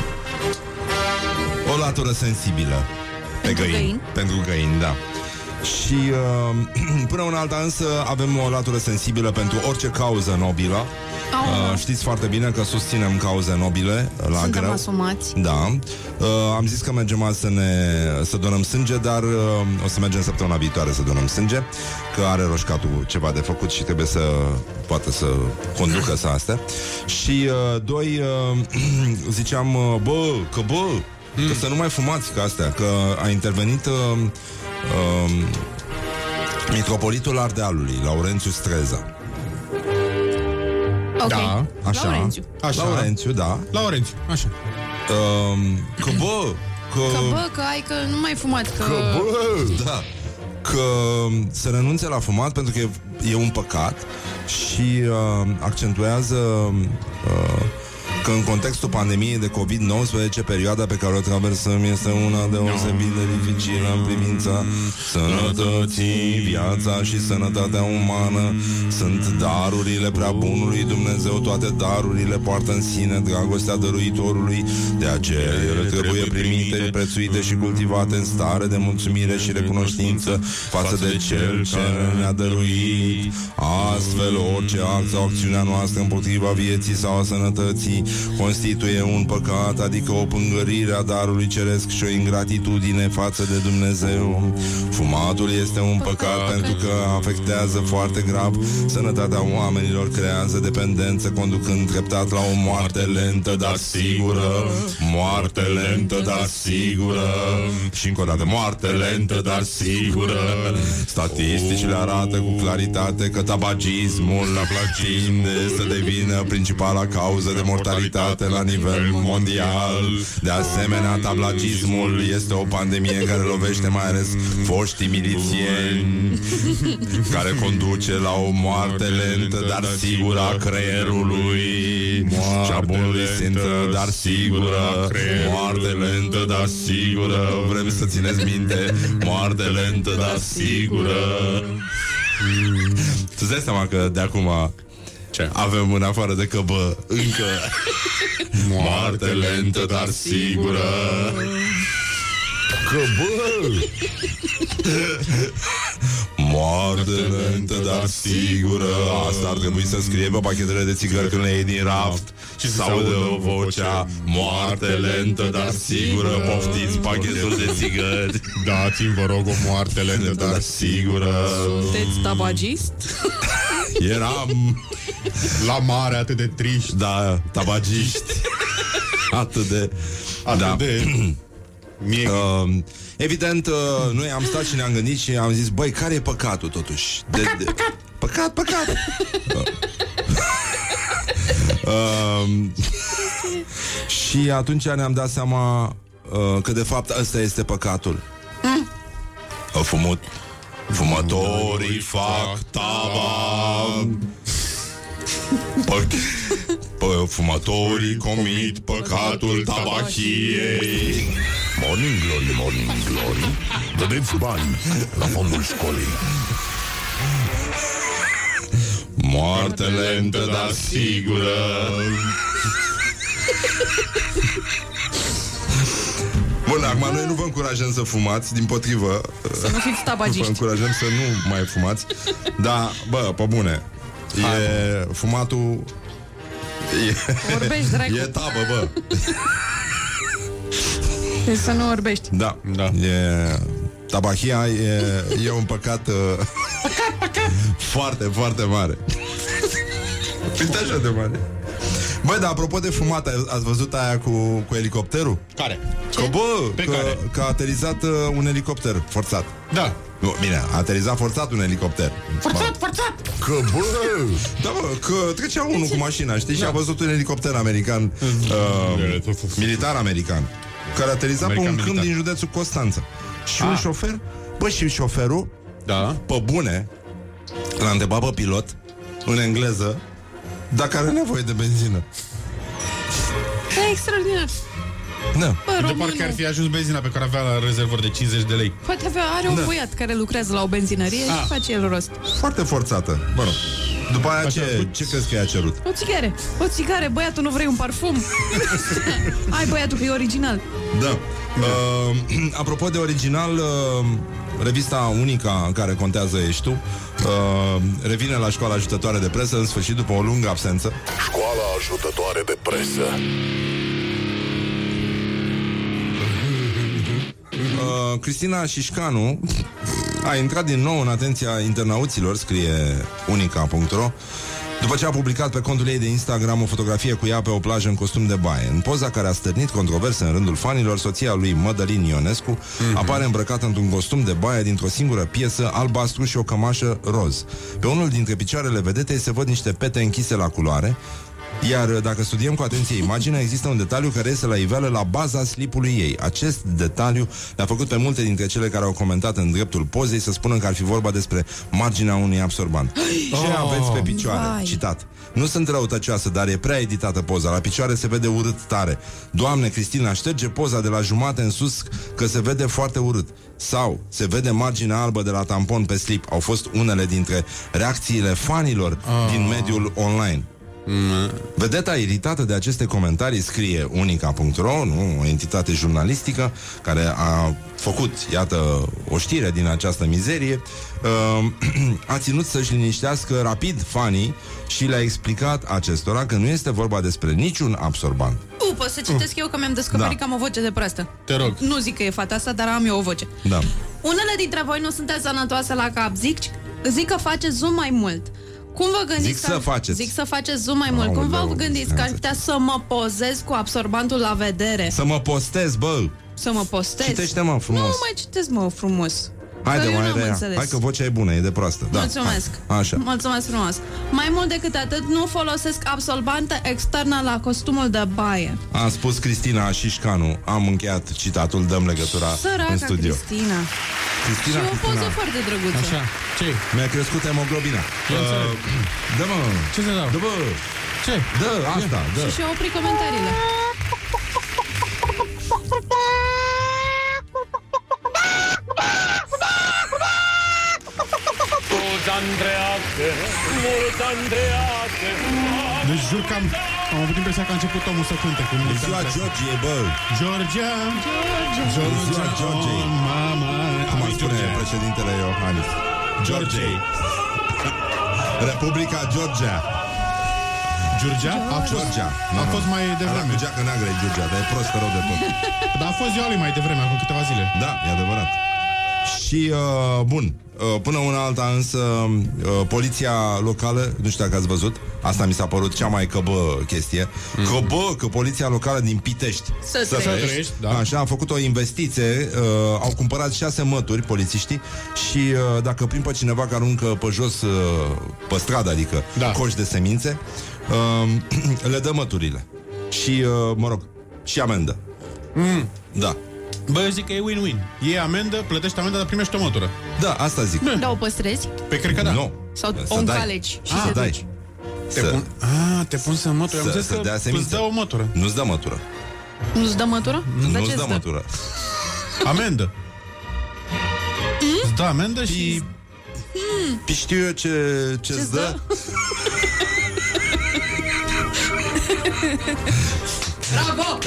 o latură sensibilă pe Pentru găini. găini? Pentru găini, da. Și uh, până una alta însă avem o latură sensibilă pentru orice cauză nobilă. Uh, știți foarte bine că susținem cauze nobile la Suntem greu. asumați. Da. Uh, am zis că mergem azi să ne să donăm sânge, dar uh, o să mergem săptămâna viitoare să donăm sânge, că are roșcatul ceva de făcut și trebuie să poată să conducă să astea. Și uh, doi uh, ziceam, uh, bă, că bă, mm. că să nu mai fumați ca astea, că a intervenit uh, uh, mitropolitul Ardealului, Laurențiu Streza. Ok. Da, așa. Laurențiu. Așa. Laurențiu, da. Laurențiu, așa. Um, că bă, că... Că bă, că ai, că nu mai fumați, că... Că bă, da. Că să renunțe la fumat pentru că e, e un păcat și uh, accentuează uh, că în contextul pandemiei de covid nouăsprezece, perioada pe care o traversăm este una deosebit de dificilă în privința sănătății. Viața și sănătatea umană sunt darurile prea bunului Dumnezeu. Toate darurile poartă în sine dragostea dăruitorului. De aceea ele trebuie primite, prețuite și cultivate în stare de mulțumire și recunoștință față de Cel care ne-a dăruit. Astfel, orice act sau acțiunea noastră împotriva vieții sau a sănătății constituie un păcat, adică o pângărire a darului ceresc și o ingratitudine față de Dumnezeu. Fumatul este un păcat pentru că afectează foarte grav sănătatea oamenilor, creează dependență, conducând treptat la o moarte lentă, dar sigură. Moarte lentă, dar sigură. Și încă o dată, moarte lentă, dar sigură. Statisticile arată cu claritate că tabagismul tinde să devină principala cauză de mortalitate la nivel mondial. De asemenea, tabagismul este o pandemie care lovește mai ales foștii milițieni, care conduce la o moarte lentă, dar sigură a creierului. Și a bunului simț, dar sigură. Moarte lentă, dar sigură. Vrem să țineți minte, moarte lentă, dar sigură. Tu-ți dai seama că de acum ce? Avem în afară de că bă, încă moarte lentă, dar sigură. Că bă, moarte lentă, dar sigură. Asta ar trebui să scrie pe pachetele de țigări când le iei din raft și să audă vocea moarte lentă, dar sigură. Poftiți pachetul de țigări. Dați-mi, vă rog, o moarte lentă, dar sigură. Sunteți tabagist? Eram la mare atât de triști. Da, tabagiști. Atât de Atât da. de mie... uh, Evident, uh, noi am stat și ne-am gândit și am zis, băi, care e păcatul totuși? Păcat, de, de... păcat Păcat, păcat uh, Și atunci ne-am dat seama uh, că de fapt ăsta este păcatul. hmm? A fumut. Fumătorii fac tabac. Pă- pă- Fumătorii comit păcatul tabachiei. Morning Glory, Morning Glory, dădeți bani la fondul școlii. Moarte lentă, dar sigură. Bun, acum noi nu vă încurajăm să fumați, dimpotrivă. Să nu fiți tabagiști. Vă încurajăm să nu mai fumați. Dar, bă, pe bune, e fumatul... E, orbești, dracu. E tabă, bă. E să nu orbești. Da, da. E... Tabahia e, e un păcat, uh, păcat, păcat foarte, foarte mare. Uite așa de mare. Băi, dar apropo de fumat, ați văzut aia cu, cu elicopterul? Care? Că, bă, Pe că, care? că a aterizat uh, un elicopter forțat. Da. Nu, bine, a aterizat forțat un elicopter. Forțat, forțat! Că, bă, da, bă, că trecea unul cu mașina, știi? Da. Și a văzut un elicopter american, uh, militar american, care ateriza pe American un câmp militar. din județul Constanța. Și Ah. un șofer, bă, și șoferul, Da. pe bune, l-a întrebat pe pilot, în engleză, dacă are nevoie de benzină. E extraordinar. Da. Bă, De românul, parcă ar fi ajuns benzina pe care avea la rezervor de cincizeci de lei. poate avea, are un Da. băiat care lucrează la o benzinărie Ah. și face el rost. Foarte forțată, mă rog. După aia Așa, ce, cu- ce crezi că i-a cerut? O țigare, o țigare, băiatul, nu vrei un parfum? Hai, băiatul, că e original. Da. Uh, apropo de original, uh, revista Unica în care contează ești tu, uh, revine la școala ajutătoare de presă, în sfârșit, după o lungă absență. Școala ajutătoare de presă. Uh, Cristina Șișcanu a intrat din nou în atenția internauților, scrie unica punct ro, după ce a publicat pe contul ei de Instagram o fotografie cu ea pe o plajă în costum de baie. În poza care a stârnit controverse în rândul fanilor, soția lui Mădălin Ionescu mm-hmm. apare îmbrăcată într-un costum de baie dintr-o singură piesă, albastru și o cămașă roz. Pe unul dintre picioarele vedetei se văd niște pete închise la culoare. Iar dacă studiem cu atenție imaginea, există un detaliu care iese la iveală la baza slipului ei. Acest detaliu le-a făcut pe multe dintre cele care au comentat în dreptul pozei să spună că ar fi vorba despre marginea unui absorbant. Ce aveți pe picioare? Vai. Citat. Nu sunt răutăcioasă, dar e prea editată poza. La picioare se vede urât tare. Doamne, Cristina, șterge poza de la jumate în sus, că se vede foarte urât. Sau se vede marginea albă de la tampon pe slip. Au fost unele dintre reacțiile fanilor oh. din mediul online. Mm. Vedeta iritată de aceste comentarii, scrie unica punct ro, nu, o entitate jurnalistică care a făcut, iată, o știre din această mizerie, uh, a ținut să-și liniștească rapid fanii și le-a explicat acestora că nu este vorba despre niciun absorbant. U, pot să citesc eu, că mi-am descoperit Da. că am o voce de proastă. Te rog. Nu zic că e fata asta, dar am eu o voce. Da. Unele dintre voi nu sunteți sănătoase la cap. Zic, zic că faceți zoom mai mult. Cum vă gândiți Zic că să faceți. Zic să faceți zoom mai mult. Aoleu, Cum vă gândiți că aș putea să mă pozez cu absorbantul la vedere? Să mă postez, bă! Să mă postez? Citește-mă frumos. Nu mai citesc, mă, frumos. Haide, Că eu mai n-am rea. înțeles. Hai că vocea e bună, e de proastă. Da, Mulțumesc. hai. Așa. Mulțumesc frumos. Mai mult decât atât, nu folosesc absorbantă externă la costumul de baie. A spus Cristina Șișcanu. Am încheiat citatul, dăm legătura Săraca în studio. Cristina. Cristina, Și o poză Cristina. foarte drăguță. Așa. Ce? Mi-a crescut hemoglobina. Eu înțeleg. Dă, mă. Ce să dau? Dă, bă. Ce? Dă, asta, dă. Și și-a oprit comentariile. Deci jur că am, am avut impresia că a început omul să cânte cu E ziua Georgiei, bă. Georgia, E ziua Georgiei. mama. Cum ar Am spune Georgia. președintele Iohannis. Georgiei. Republica Georgia. Georgia? A fost, Georgia. a fost mai devreme. Cu geacă neagră e Georgia, dar e prost rău de tot. Dar a fost ziua lui mai devreme, acum câteva zile. Da, e adevărat. Și, uh, bun, uh, până una alta însă, uh, poliția locală, nu știu dacă ați văzut, asta mi s-a părut cea mai căbă chestie, mm. că bă, că poliția locală din Pitești, Să să trăiești. trăiești, da. așa, a făcut o investiție, uh, au cumpărat șase mături, polițiștii, și uh, dacă prind pe cineva care aruncă pe jos, uh, pe stradă, adică Da. coși de semințe, uh, le dă măturile. Și, uh, mă rog, și amendă. Mm. Da. Bă, eu zic că e win-win. E amendă, plătești amendă, dar primești o mătură. Da, asta zic. Da, o păstrezi? Pe cred că da. Nu. Sau Să o dai. încaleci și Să se dai. duci? Te Să- pun... A, te pun să mătură. Am Să, zis să că dea îți semințe. dă o mătură. Nu-ți dă mătură. Nu-ți dă mătură? Dar Nu-ți ce dă îți mătură. Amendă. Îți dă amendă și... Pi știu eu ce, ce-ți Ce-ți dă? Bravo!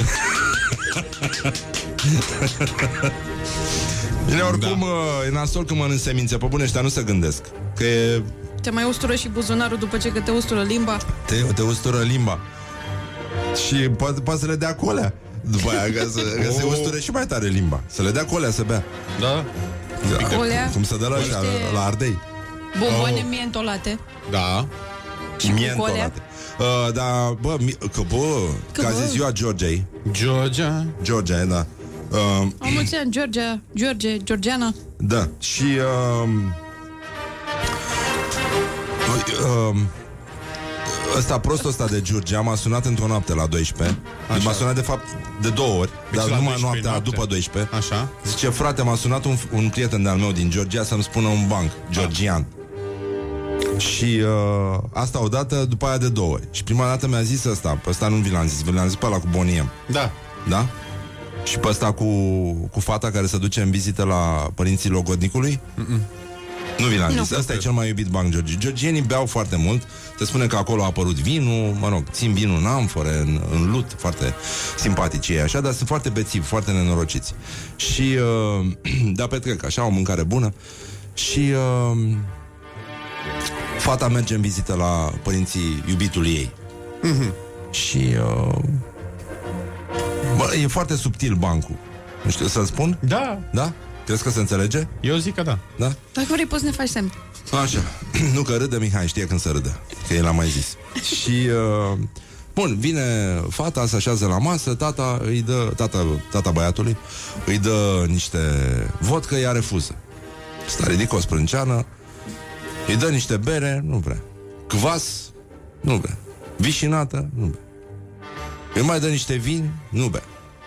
Bine, oricum, da. E nasol când mănânci semințe. Pe bune, ăștia nu se gândesc că e, Te mai ustură și buzunarul după ce că te ustură limba. te, te ustură limba. Și poate, poate să le dea colea după aia, ca să, ca să Oh. usture și mai tare limba. Să le dea colea să bea. Da? Da. Colea? Cum să dă la, ăștia, Niște- la ardei. Bomboane Oh. mientolate. Da. Și cu Mientolate. colea. Uh, da, bă, mi, că bă, Că ca bă. zi ziua Georgiei. Georgia. Georgia, da. Uh, O mulți ani, Georgia, George, Georgiana. Da, și uh, uh, Ăsta, prostul ăsta de Giurgea m-a sunat într-o noapte la doisprezece. Așa. M-a sunat de fapt de două ori, deci dar numai noaptea noapte. După doisprezece. Așa. Zice, frate, m-a sunat un, un prieten de-al meu din Georgia să-mi spună un banc georgian. Și uh, asta odată, după aia de două ori. Și prima dată mi-a zis ăsta, pe ăsta nu vi l-am zis, vi l-am zis pe ăla cu Boniem. Da. Da? Și pe ăsta cu, cu fata care se duce în vizită la părinții logodnicului? Mm-mm. Nu vi l-am zis, no. Ăsta e cel mai iubit banc georgian. Georgienii beau foarte mult. Se spune că acolo a apărut vinul. Mă rog, țin vinul în amfore, în, în lut. Foarte simpatici ei așa, dar sunt foarte bețivi, foarte nenorociți. Și, uh, da, petrec așa, o mâncare bună. Și uh, fata merge în vizită la părinții iubitului ei. Mm-hmm. Și uh, bă, e foarte subtil bancul. Nu știu, să-l spun? Da. Da? Crezi că se înțelege? Eu zic că da. Da? Dacă vrei, poți să ne faci semn. Așa. Nu că râde, Mihai, știe când să râdă. Că el a mai zis. Și, uh, bun, vine fata, se așează la masă, tata îi dă, tata, tata băiatului îi dă niște vodcă, ea refuză. Stă ridică o sprânceană, îi dă niște bere, nu vrea. Cvas, nu vrea. Vișinată, nu vrea. Îi mai dă niște vin, nu bea.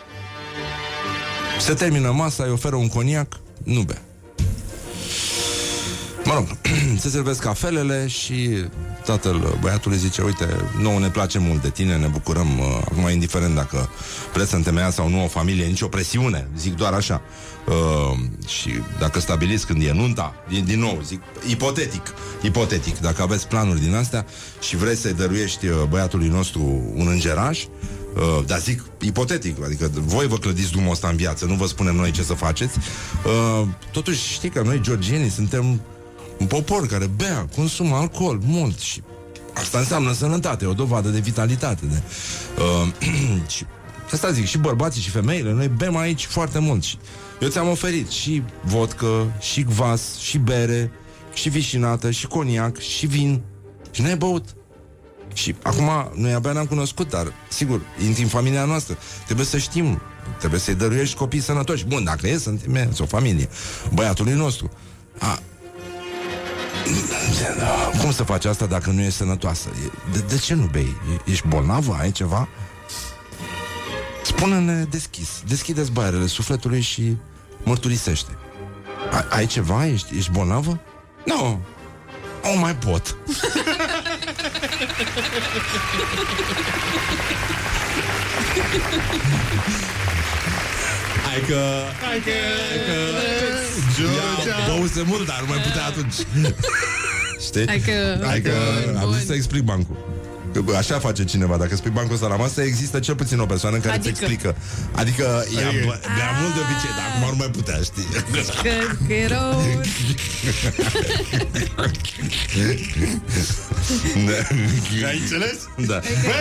Se termină masa, îi oferă un coniac, nu bea. Mă rog, se servesc cafelele și tatăl băiatului zice, uite, nouă ne place mult de tine, ne bucurăm, uh, acum indiferent dacă vreți să întemeiați sau nu o familie, nicio presiune, zic doar așa. Uh, și dacă stabiliți când e nunta, din, din nou, zic, ipotetic, ipotetic, dacă aveți planuri din astea și vrei să-i dăruiești băiatului nostru un îngeraș, Uh, dar zic ipotetic, adică voi vă clădiți drumul ăsta în viață, nu vă spunem noi ce să faceți. uh, Totuși știi că noi georgienii suntem un popor care bea, consumă alcool mult și asta înseamnă sănătate, o dovadă de vitalitate de, uh, și asta zic, și bărbații și femeile, noi bem aici foarte mult și eu ți-am oferit și vodcă, și cvas, și bere, și vișinată, și coniac, și vin și n-ai băut. Și acum, noi abia ne-am cunoscut, dar, sigur, intri în familia noastră. Trebuie să știm, trebuie să-i dăruiești copii sănătoși. Bun, dacă e, suntem o familie. Băiatului nostru. A... Cum să faci asta dacă nu ești sănătoasă? De, de ce nu bei? Ești bolnavă? Ai ceva? Spune-ne deschis. Deschideți baierele sufletului și mărturisește. A, ai ceva? Ești, ești bolnavă? Nu. Nu mai pot. Hai că... Hai că... Ea băuse mult, dar nu mai putea atunci. Știi? Hai că... Hai că... Am zis să explic bancul. Așa face cineva. Dacă spui bancul ăsta la masă, există cel puțin o persoană care adică... îți explică. Adică ea bea mult de obicei, dar acum nu mai putea, știi? Că, că e rău. Ai înțeles? Da.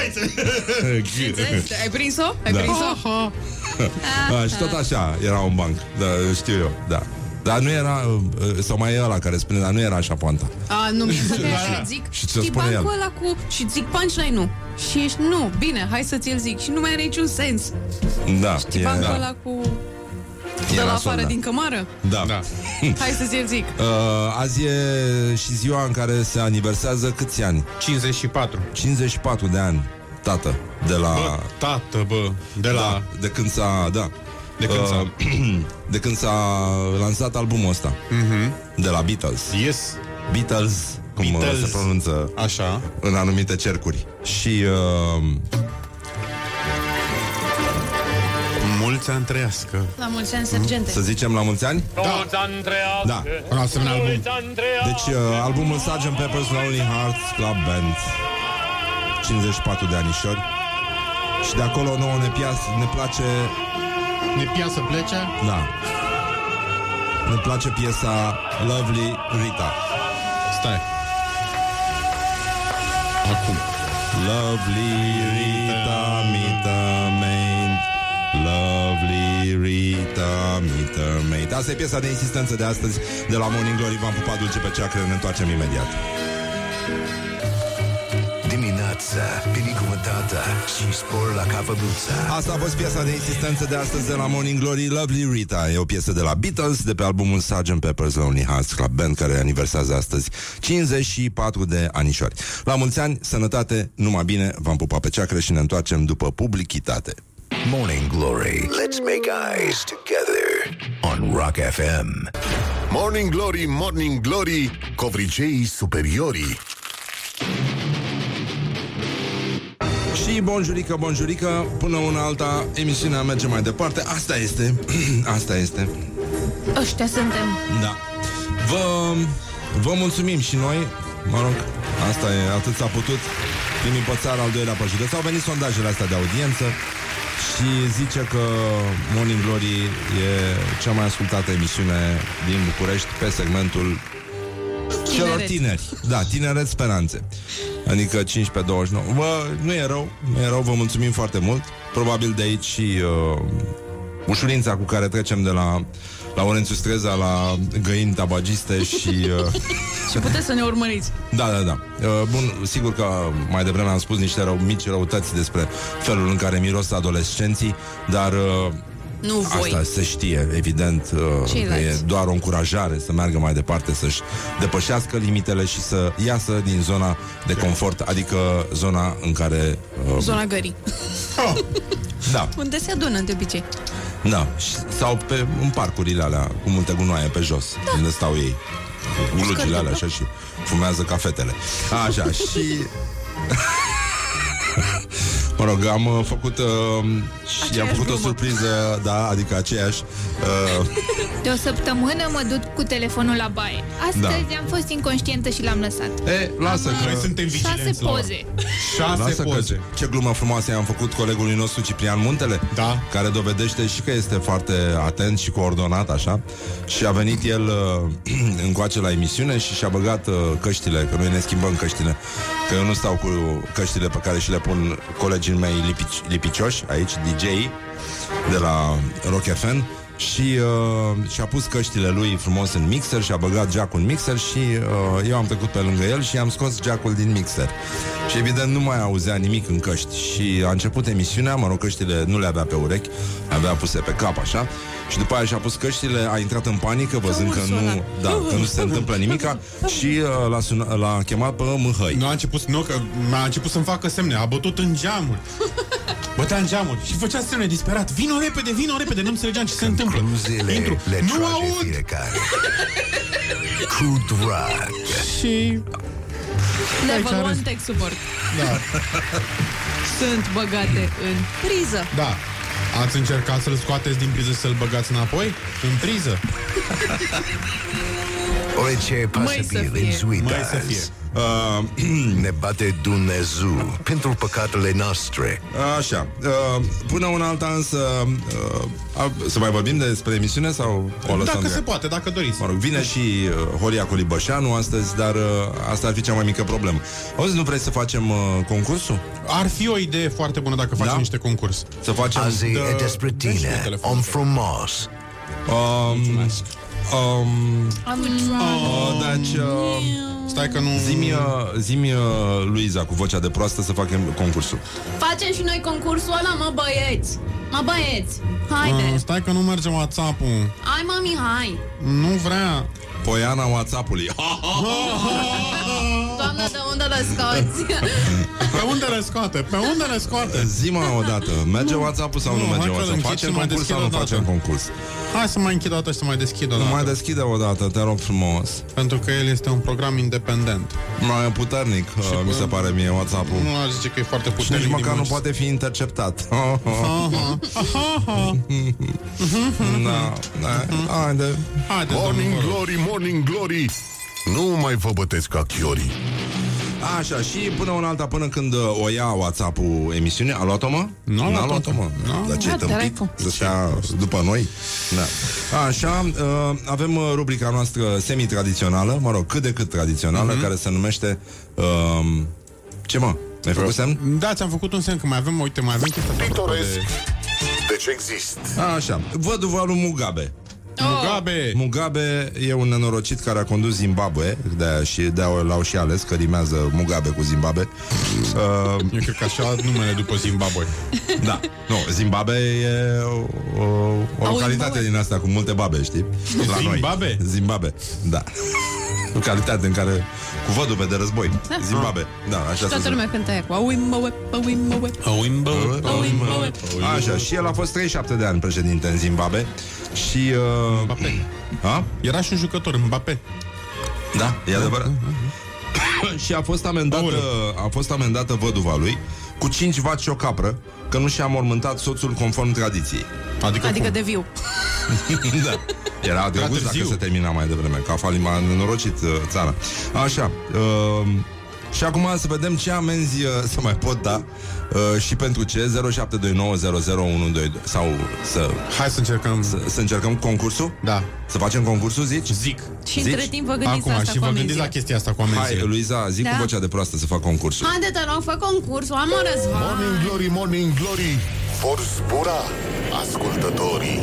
Ai prins-o? Ai da. prins-o? A, și tot așa era un banc. Da, știu eu, da. Dar nu era, sau mai e ăla care spune, dar nu era așa poanta. A, nu, mi-e să și zic, și știi bancul ăla cu... Și zic punchline-ul. Și ești, nu, bine, hai să ți-l zic. Și nu mai are niciun sens. Da. Știi bancul da. ăla cu... De la afară da. Din cămară? Da, da. Hai să ți-l zic. uh, Azi e și ziua în care se aniversează câți ani? cincizeci și patru. cincizeci și patru de ani, tată. De la... Bă, tată, bă. De la... Da, de când s-a... Da. De când, s-a... Uh, de când s-a lansat albumul ăsta. uh-huh. De la Beatles. Yes. Beatles, cum Beatles. se pronunță așa în anumite cercuri. Și uh, mulți ani trăiască. La mulți ani, sergente. să zicem la mulți ani? Da, da. Un asemenea album. Deci uh, albumul sergeant Pepper's Lonely Hearts Club Band, cincizeci și patru de anișori. Și de acolo nouă ne, pias, ne place... Ne pia să plece? Da. Ne place piesa Lovely Rita. Stai. Acum. Lovely Rita, Mita Maid. Lovely Rita, Mita Maid. Asta e piesa de insistență de astăzi de la Morning Glory. V-am pupat dulce pe ceacră, ne întoarcem imediat. Dimineața viață, binecuvântată și spor la capăduță. Asta a fost piesa de insistență de astăzi de la Morning Glory, Lovely Rita. E o piesă de la Beatles, de pe albumul sergeant Pepper's Lonely Hearts Club Band, care aniversează astăzi cincizeci și patru de anișori. La mulți ani, sănătate, numai bine, v-am pupat pe ceacră și ne întoarcem după publicitate. Morning Glory. Let's make eyes together on Rock F M. Morning Glory, Morning Glory, covriceii superiorii. Și bonjurică, bonjurică, până una alta, emisiunea merge mai departe. Asta este, asta este. Ăștia suntem. Da. Vă, vă mulțumim și noi. Mă rog, asta e, atât s-a putut. Primii pe țară, al doilea pe județ. Au venit sondajele astea de audiență și zice că Morning Glory e cea mai ascultată emisiune din București pe segmentul celor tineri. Da, tineret speranțe. Adică cincisprezece douăzeci și nouă. Bă, nu e rău, nu e rău, vă mulțumim foarte mult. Probabil de aici și uh, ușurința cu care trecem de la Laurențiu Streza la găini tabagiste și... Uh, și puteți să ne urmăriți. Da, da, da. Uh, bun, sigur că mai devreme am spus niște rău, mici răutăți despre felul în care miros adolescenții, dar... Uh, Nu voi. Asta se știe, evident, uh, că e doar o încurajare să meargă mai departe, să-și depășească limitele și să iasă din zona de confort, adică zona în care... Uh, zona gării. Oh. Da. Unde se adună de obicei. Da, sau pe, în parcurile alea cu multe gunoaie pe jos, da. Unde stau ei cu glugile alea așa și fumează cafetele. Așa, și... Mă rog, am uh, făcut uh, și aceeași am făcut glumă. O surpriză, da, adică aceeași uh... De o săptămână mă duc cu telefonul la baie. Astăzi da. Am fost inconștientă și l-am lăsat. E, lasă am, că noi suntem vigilenți. Șase poze. Șase lasă poze. Că, ce glumă frumoasă i-am făcut colegului nostru Ciprian Muntele, da. Care dovedește și că este foarte atent și coordonat așa. Și a venit el uh, încoace la emisiune și și-a băgat uh, căștile, că noi ne schimbăm căștile, că eu nu stau cu căștile pe care și le pun colegii mei lipici, lipicioși aici, D J de la Rock F M. Și uh, și-a pus căștile lui frumos în mixer și a băgat jack-ul în mixer și uh, eu am trecut pe lângă el și i-am scos jack-ul din mixer. Și evident nu mai auzea nimic în căști. Și a început emisiunea, mă rog, căștile nu le avea pe urechi, le avea puse pe cap, așa. Și după aia și-a pus căștile, a intrat în panică, văzând că nu, da, că nu se întâmplă nimica. Și uh, l-a, sunat, l-a chemat pe Mâhăi. Nu a început, nu, că m-a început să-mi facă semne. A bătut în geamuri. Bătea în geamuri și făcea semne disperat. Vino repede, vino repede, nu înțelegeam ce se întâmplă. Intru. Le nu aud fiecare. Cu drag. Și level one tech support. Da. Sunt băgate în priză. Da. Ați încercat să-l scoateți din priză și să-l băgați înapoi? În priză. Orice posibil în Mai să fie. Uh, ne bate Dumnezeu pentru păcatele noastre. Așa, uh, până una alta însă uh, să mai vorbim despre emisiune sau o lăsăm? Dacă se poate, dacă doriți. Mă rog, vine și uh, Horia Colibășanu astăzi, dar uh, asta ar fi cea mai mică problemă. Auzi, nu vrei să facem uh, concursul? Ar fi o idee foarte bună dacă facem da? niște concurs. Să facem... Azi de... e despre tine, om frumos. Um, Mulțumesc. Um, oh, deci, uh, stai că nu... Zi-mi, uh, zi-mi uh, Luiza cu vocea de proastă să facem concursul. Facem și noi concursul ăla, mă băieți. Mă băieți, haide. uh, Stai că nu merge WhatsApp-ul. Hai mami, hai. Nu vrea. Poiana WhatsApp-ului. Doamna, de unde le scoți? Pe unde le scoate? Pe unde le scoate? Zi-mă odată, merge WhatsApp-ul sau nu, nu merge WhatsApp? Facem concurs sau nu facem concurs? Hai să mai închid o dată și să mai deschid o dată. Nu mai deschide o dată, te rog frumos. Pentru că el este un program independent. Mai puternic, uh, mi se pare mie WhatsApp-ul. Nu aș zice că e foarte puternic. Și nici măcar nu poate fi interceptat. Da, da, haide. Morning Glory, Morning Glory, nu mai vă bătesc ca chiorii. Așa, și până una alta, până când o ia WhatsApp-ul emisiunii, a luat-o, mă? Nu n-a luat-o, mă. No. Dar ce tâmpit? Să stea după noi? Da. Așa, uh, avem rubrica noastră semi-tradițională, mă rog, cât de cât tradițională, mm-hmm. care se numește... Uh, ce, mă? Mi-ai făcut semn? Da, ți-am făcut un semn, că mai avem, uite, mai avem chestia. Pitoresc. De... Deci există. Așa, văduva lui Mugabe. Mugabe! Mugabe e un nenorocit care a condus Zimbabwe, de-aia și de-aia l-au și ales, că rimează Mugabe cu Zimbabwe. Uh, Eu cred că așa numele după Zimbabwe. Da, nu, Zimbabwe e o, o, o localitate din asta cu multe babe, știi? La Zimbabwe? Noi. Zimbabwe, da. Localitate în care cu văduve de război. Zimbabwe, da, așa se toată lumea cântă aia cu Awimbawe, Awimbawe, Awimbawe, Awimbawe. Așa, și el a fost treizeci și șapte de ani președinte în Zimbabwe. Și uh... Mbappé. Ha? Era și un jucător, Mbappé. Da, e adevărat. Și a fost amendată, a fost amendată văduva lui cu cinci vaci și o capră că nu și-a mormântat soțul conform tradiției. Adică, adică de viu. Da. Era drăguț dacă se termina mai devreme, că a falit, a nenorocit uh, țara. Așa. Uh, și acum să vedem ce amenzi uh, să mai pot da uh, și pentru ce. Zero șapte doi nouă zero zero unu doi doi. Sau să... Hai să încercăm Să, să încercăm concursul? Da. Să facem concursul, zici? Zic. Și între Zici? timp vă gândiți Acum, asta și cu vă gândiți la amenziile. chestia asta cu amenziile. Hai, Luiza, zic Da. cu vocea de proastă să fac concursul. Haide, te rog, fă concursul, am o Răzvan. Morning Glory, Morning Glory, vor zbura ascultătorii.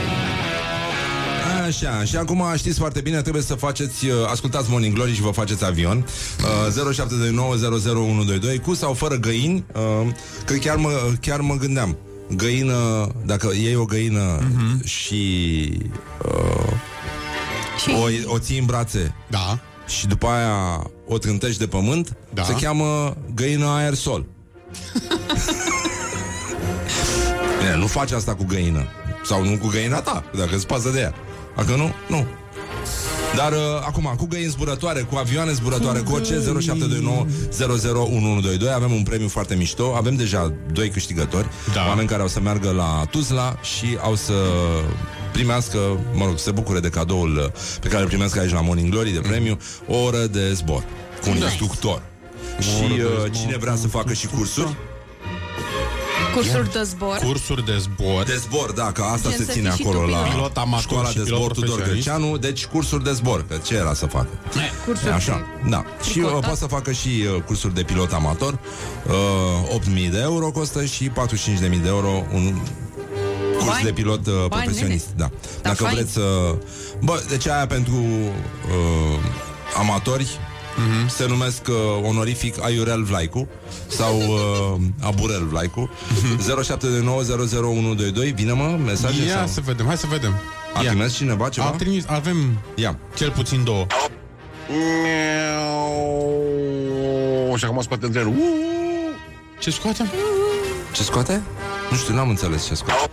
Așa, și acum știți foarte bine, trebuie să faceți, uh, ascultați Morning Glory și vă faceți avion. uh, zero șapte doi nouă zero zero unu doi doi cu sau fără găini. uh, Că chiar mă, chiar mă gândeam, găină, dacă iei o găină uh-huh. și, uh, Și- o, o ții în brațe, Da. și după aia o trântești de pământ, Da. se cheamă găină aersol. Bine, nu faci asta cu găină. Sau nu cu găina ta, dacă îți pasă de ea. Dacă nu, nu. Dar uh, acum, cu găini zburătoare, cu avioane zburătoare, cu orice, zero șapte doi nouă zero zero unu unu doi doi. Avem un premiu foarte mișto. Avem deja doi câștigători, Da. oameni care au să meargă la Tuzla și au să primească, mă rog, se bucure de cadoul pe care îl primesc aici la Morning Glory de premiu, o oră de zbor cu un Nice. instructor. Și oră de uh, zbor. cine vrea să facă și cursuri? Cursuri de zbor. Cursuri de zbor. De zbor, da, că asta Gen se să ține fii și acolo tu la pilot. Pilot amator școala și de pilot zbor Tudor profesionist. Greceanu. Deci cursuri de zbor, că ce era să facă? Cursuri Așa, da. Și uh, tricotat. poate să facă și uh, cursuri de pilot amator. uh, opt mii de euro costă și patruzeci și cinci de mii de euro un curs Bani. de pilot uh, Bani, profesionist. Da. Da, Dacă fain. vreți să... Bă, deci aia pentru uh, amatori uh-huh. se numesc uh, onorific Aiurel Vlaicu sau uh, Aburel Vlaicu. uh-huh. zero șapte doi nouă zero zero unu doi doi. Vine, mă, mesaje? Ia sau? să vedem, hai să vedem. A Ia. trimis cineva ceva? A trimis, avem Ia. cel puțin două. Și acum spate în trenul. Ce scoatem? Ce scoate? Nu știu, n-am înțeles ce scoate.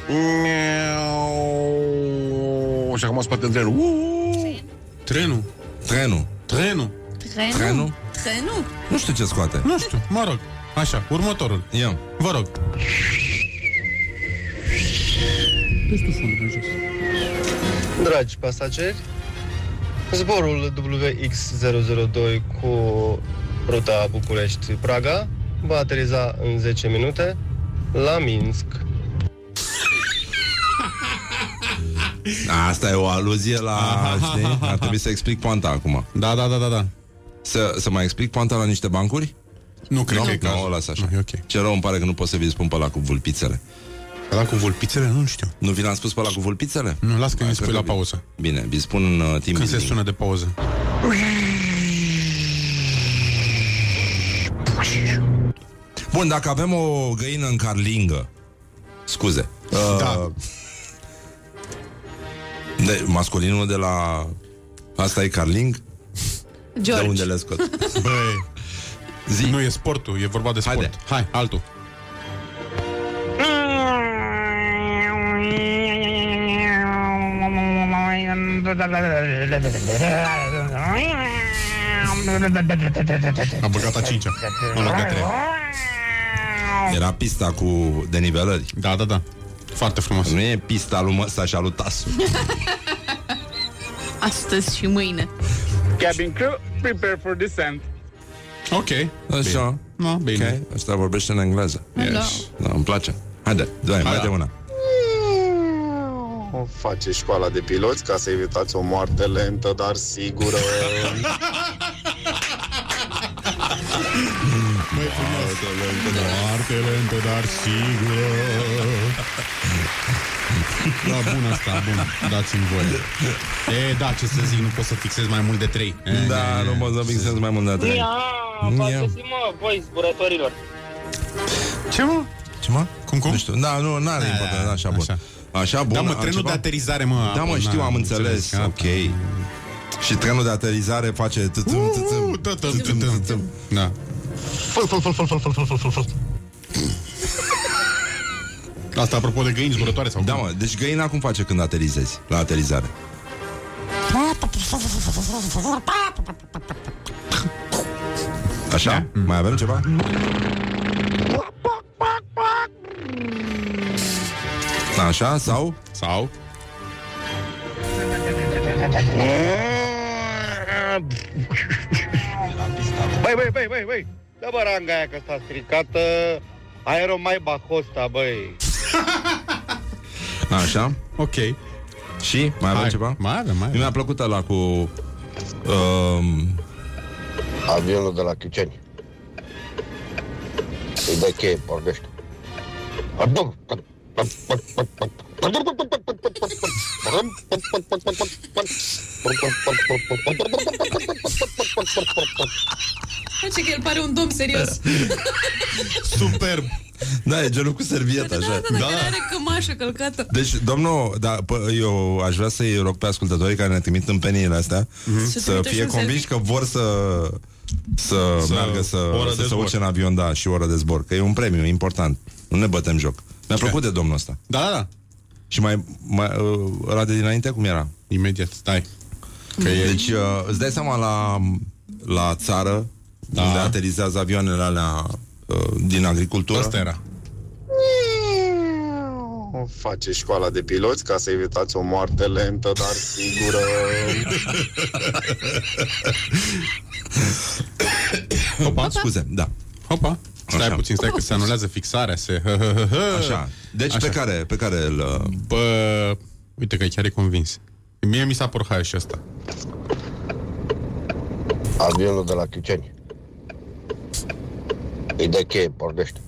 Și acum spate în trenul. Trenul. Trenul. Trenul. Trenul? Trenul? Trenul? Nu știu ce scoate. Nu știu, mă rog. Așa, următorul. Ia. Vă rog. Este fundul jos. Dragi pasageri, zborul W X zero zero doi cu ruta București-Praga va ateriza în zece minute la Minsk. Asta e o aluzie la... Știi? Ar trebui să explic poanta acum. Da, da, da, da, da. Să, să mai explic poanta la niște bancuri? Nu cred Nu, că e nu, cazul. o las așa. Nu, e ok. Ce rău îmi pare că nu pot să vi spun pe ăla cu vulpițele. Ăla cu vulpițele? Nu știu. Nu vi l-am spus pe ăla cu vulpițele? Nu, las că mi spui cred la că vi- pauză. Bine, vi spun în uh, team Când se building. sună de pauză. Bun, dacă avem o găină în carlingă, scuze. Uh, Da. De, masculinul de la... Asta e carling? George. De unde le scot? Băi, Zi. nu e sportul, e vorba de sport. Haide. Hai, altul. A băgat a cincea în loc de a treia. Era pista cu denivelări. Da, da, da. Foarte frumos. Nu e pista lui Măsa și a lui Tasu. Astăzi și mâine. Cabin crew, prepare for descent. Ok. Așa. No, bine. Ok, ăsta vorbește în engleză. Yes. Da, îmi place. Haide, doi, mai da. de una. Face școala de piloți ca să evitați o moarte lentă, dar sigură. Mai frumos. Foarte lentă, dar sigură. Da, bun asta, bun. Dați-mi voie. E, da, ce să zic, nu pot să fixez mai mult de trei. Da, nu pot să fixez mai mult de trei. Ia, faceți, mă, voi, zburătorilor. Ce, mă? Ce, mă? Cum, cum? Nu știu, da, nu, n-are importanță, așa bun. Așa, bun. Da, mă, trenul de aterizare, mă. Da, mă, știu, am înțeles, ok. Și trenul de aterizare face tătâm, tătâm, tătâm, tătâm. Da. Făl, făl, făl, făl, făl, făl, făl, făl, făl. Asta apropo de găini zburătoare sau da, mă, deci găina cum face când aterizezi la aterizare? Așa? Mm. Mai avem ceva? Așa, sau? Sau? Băi, băi, băi, băi, băi, dă baranga aia că s-a stricată. Aero mai bahosta, băi. Așa. Ok. Și? Mai avem Hai. ceva? Mai avem, mai avem. Mi-a plăcut ăla cu um... Avionul de la Chiuceni. Îi dă cheie, pornește. Face că el pare un domn serios. Superb. Da, e genul cu servietă, da, așa. Da, da, da, care are cămașă călcată. Deci, domnul, da, p- eu aș vrea să-i rog pe ascultătorii care ne trimit în peniile astea mm-hmm. să, să fie convinși că vor să să, să meargă să, să se urce în avion, da, și oră de zbor, că e un premiu important. Nu ne bătem joc. Mi-a Ce? plăcut de domnul ăsta. Da, da, da. Și mai, mai uh, ăla de dinainte cum era? Imediat, stai. Că deci, uh, îți dai seama la, la țară, da, unde aterizează avioanele alea uh, din agricultură. Asta era. Face școala de piloți ca să evitați o moarte lentă, dar sigură. Hopa, scuze, da. Hopa. Stai așa. Puțin, stai că se anulează fixarea, se... Așa. Deci așa. Pe care, pe care îl... Bă, uite că chiar e convins. Mie mi s-a porhat și ăsta. Avionul de la Chiuceni. Îi dă cheie, pornește.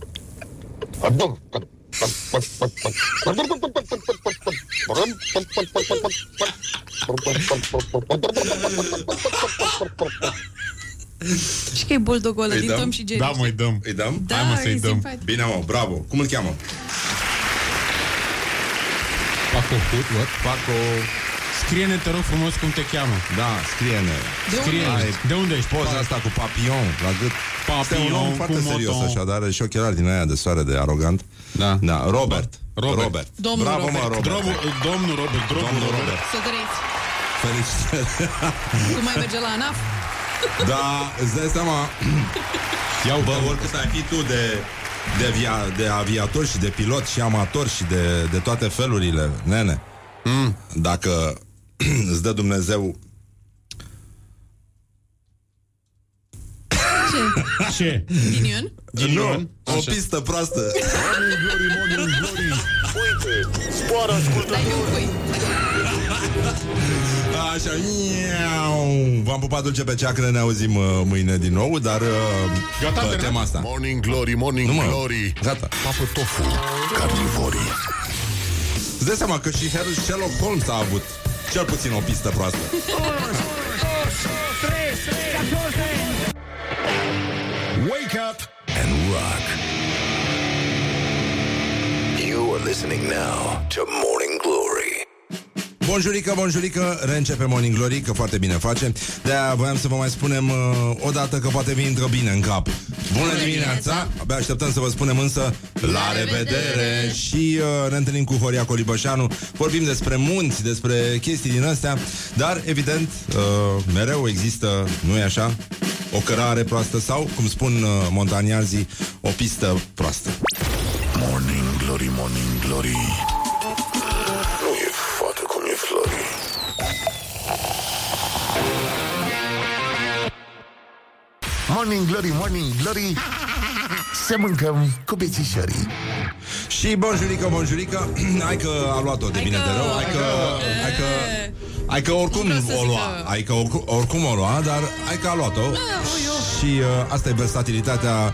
Și că e buldogul ăla din Tom și Jerry. Da, mă, îi dăm. Îi dăm? Da, hai, mă, să-i dăm. simpatic. Bine, mă, bravo. Cum îl cheamă? Paco, what? Paco... Scrie-ne, te rog frumos, cum te cheamă. Da, scrie-ne. De Scrie. unde ești? De unde ești? Poza asta cu papillon la gât. Papillon, este un om foarte cu serios, moton. așa, dar are și ochelari din aia de soare, de arogant. Da. Da, Robert. Robert. Robert. Domnul Bravo, Robert. mă, Robert. Domnul, domnul Robert, Domnul Robert. Să trăiți. Felicitări. Cum mai merge la ANAF? Da, îți dai seama. Iau, bă, oricât ai fi tu de, de, via, de aviator și de pilot și amator și de, de toate felurile, nene, mm. dacă îți dă Dumnezeu... Ce? Ce? Ghinion? Nu, o pistă proastă. Morning glory, morning glory. Uite, zboară ascultător. Dai un cui. Așa, v-am pupat dulce pe ceacră, ne auzim uh, mâine din nou, dar uh, pe tema asta. Morning glory, morning nu, mă, glory. gata. Papă tofu, carnivorii. Îți dai seama că și Sherlock Holmes a avut cel puțin o pistă proastă. Wake up and rock. You are listening now to Morning Glory. Bonjurică, bonjurică, reîncepe Morning Glory, că foarte bine face. De-aia voiam să vă mai spunem uh, o dată că poate vi intră bine în cap. Bună, Bună dimineața! Abia așteptăm să vă spunem însă la, la revedere! revedere! Și uh, ne întâlnim cu Horia Colibășanu. Vorbim despre munți, despre chestii din astea. Dar, evident, uh, mereu există, nu-i așa, o cărare proastă sau, cum spun uh, montaniazii, o pistă proastă. Morning glory, morning glory. Nu e fată cum e Flori. Morning glory, morning glory. Se mâncăm cu bețișorii. Și bonjurică, bonjurică. Hai că a luat-o de bine de rău. Hai că, hai că, hai că oricum o lua. Hai că oricum o lua, dar hai că a luat-o. Și uh, asta e versatilitatea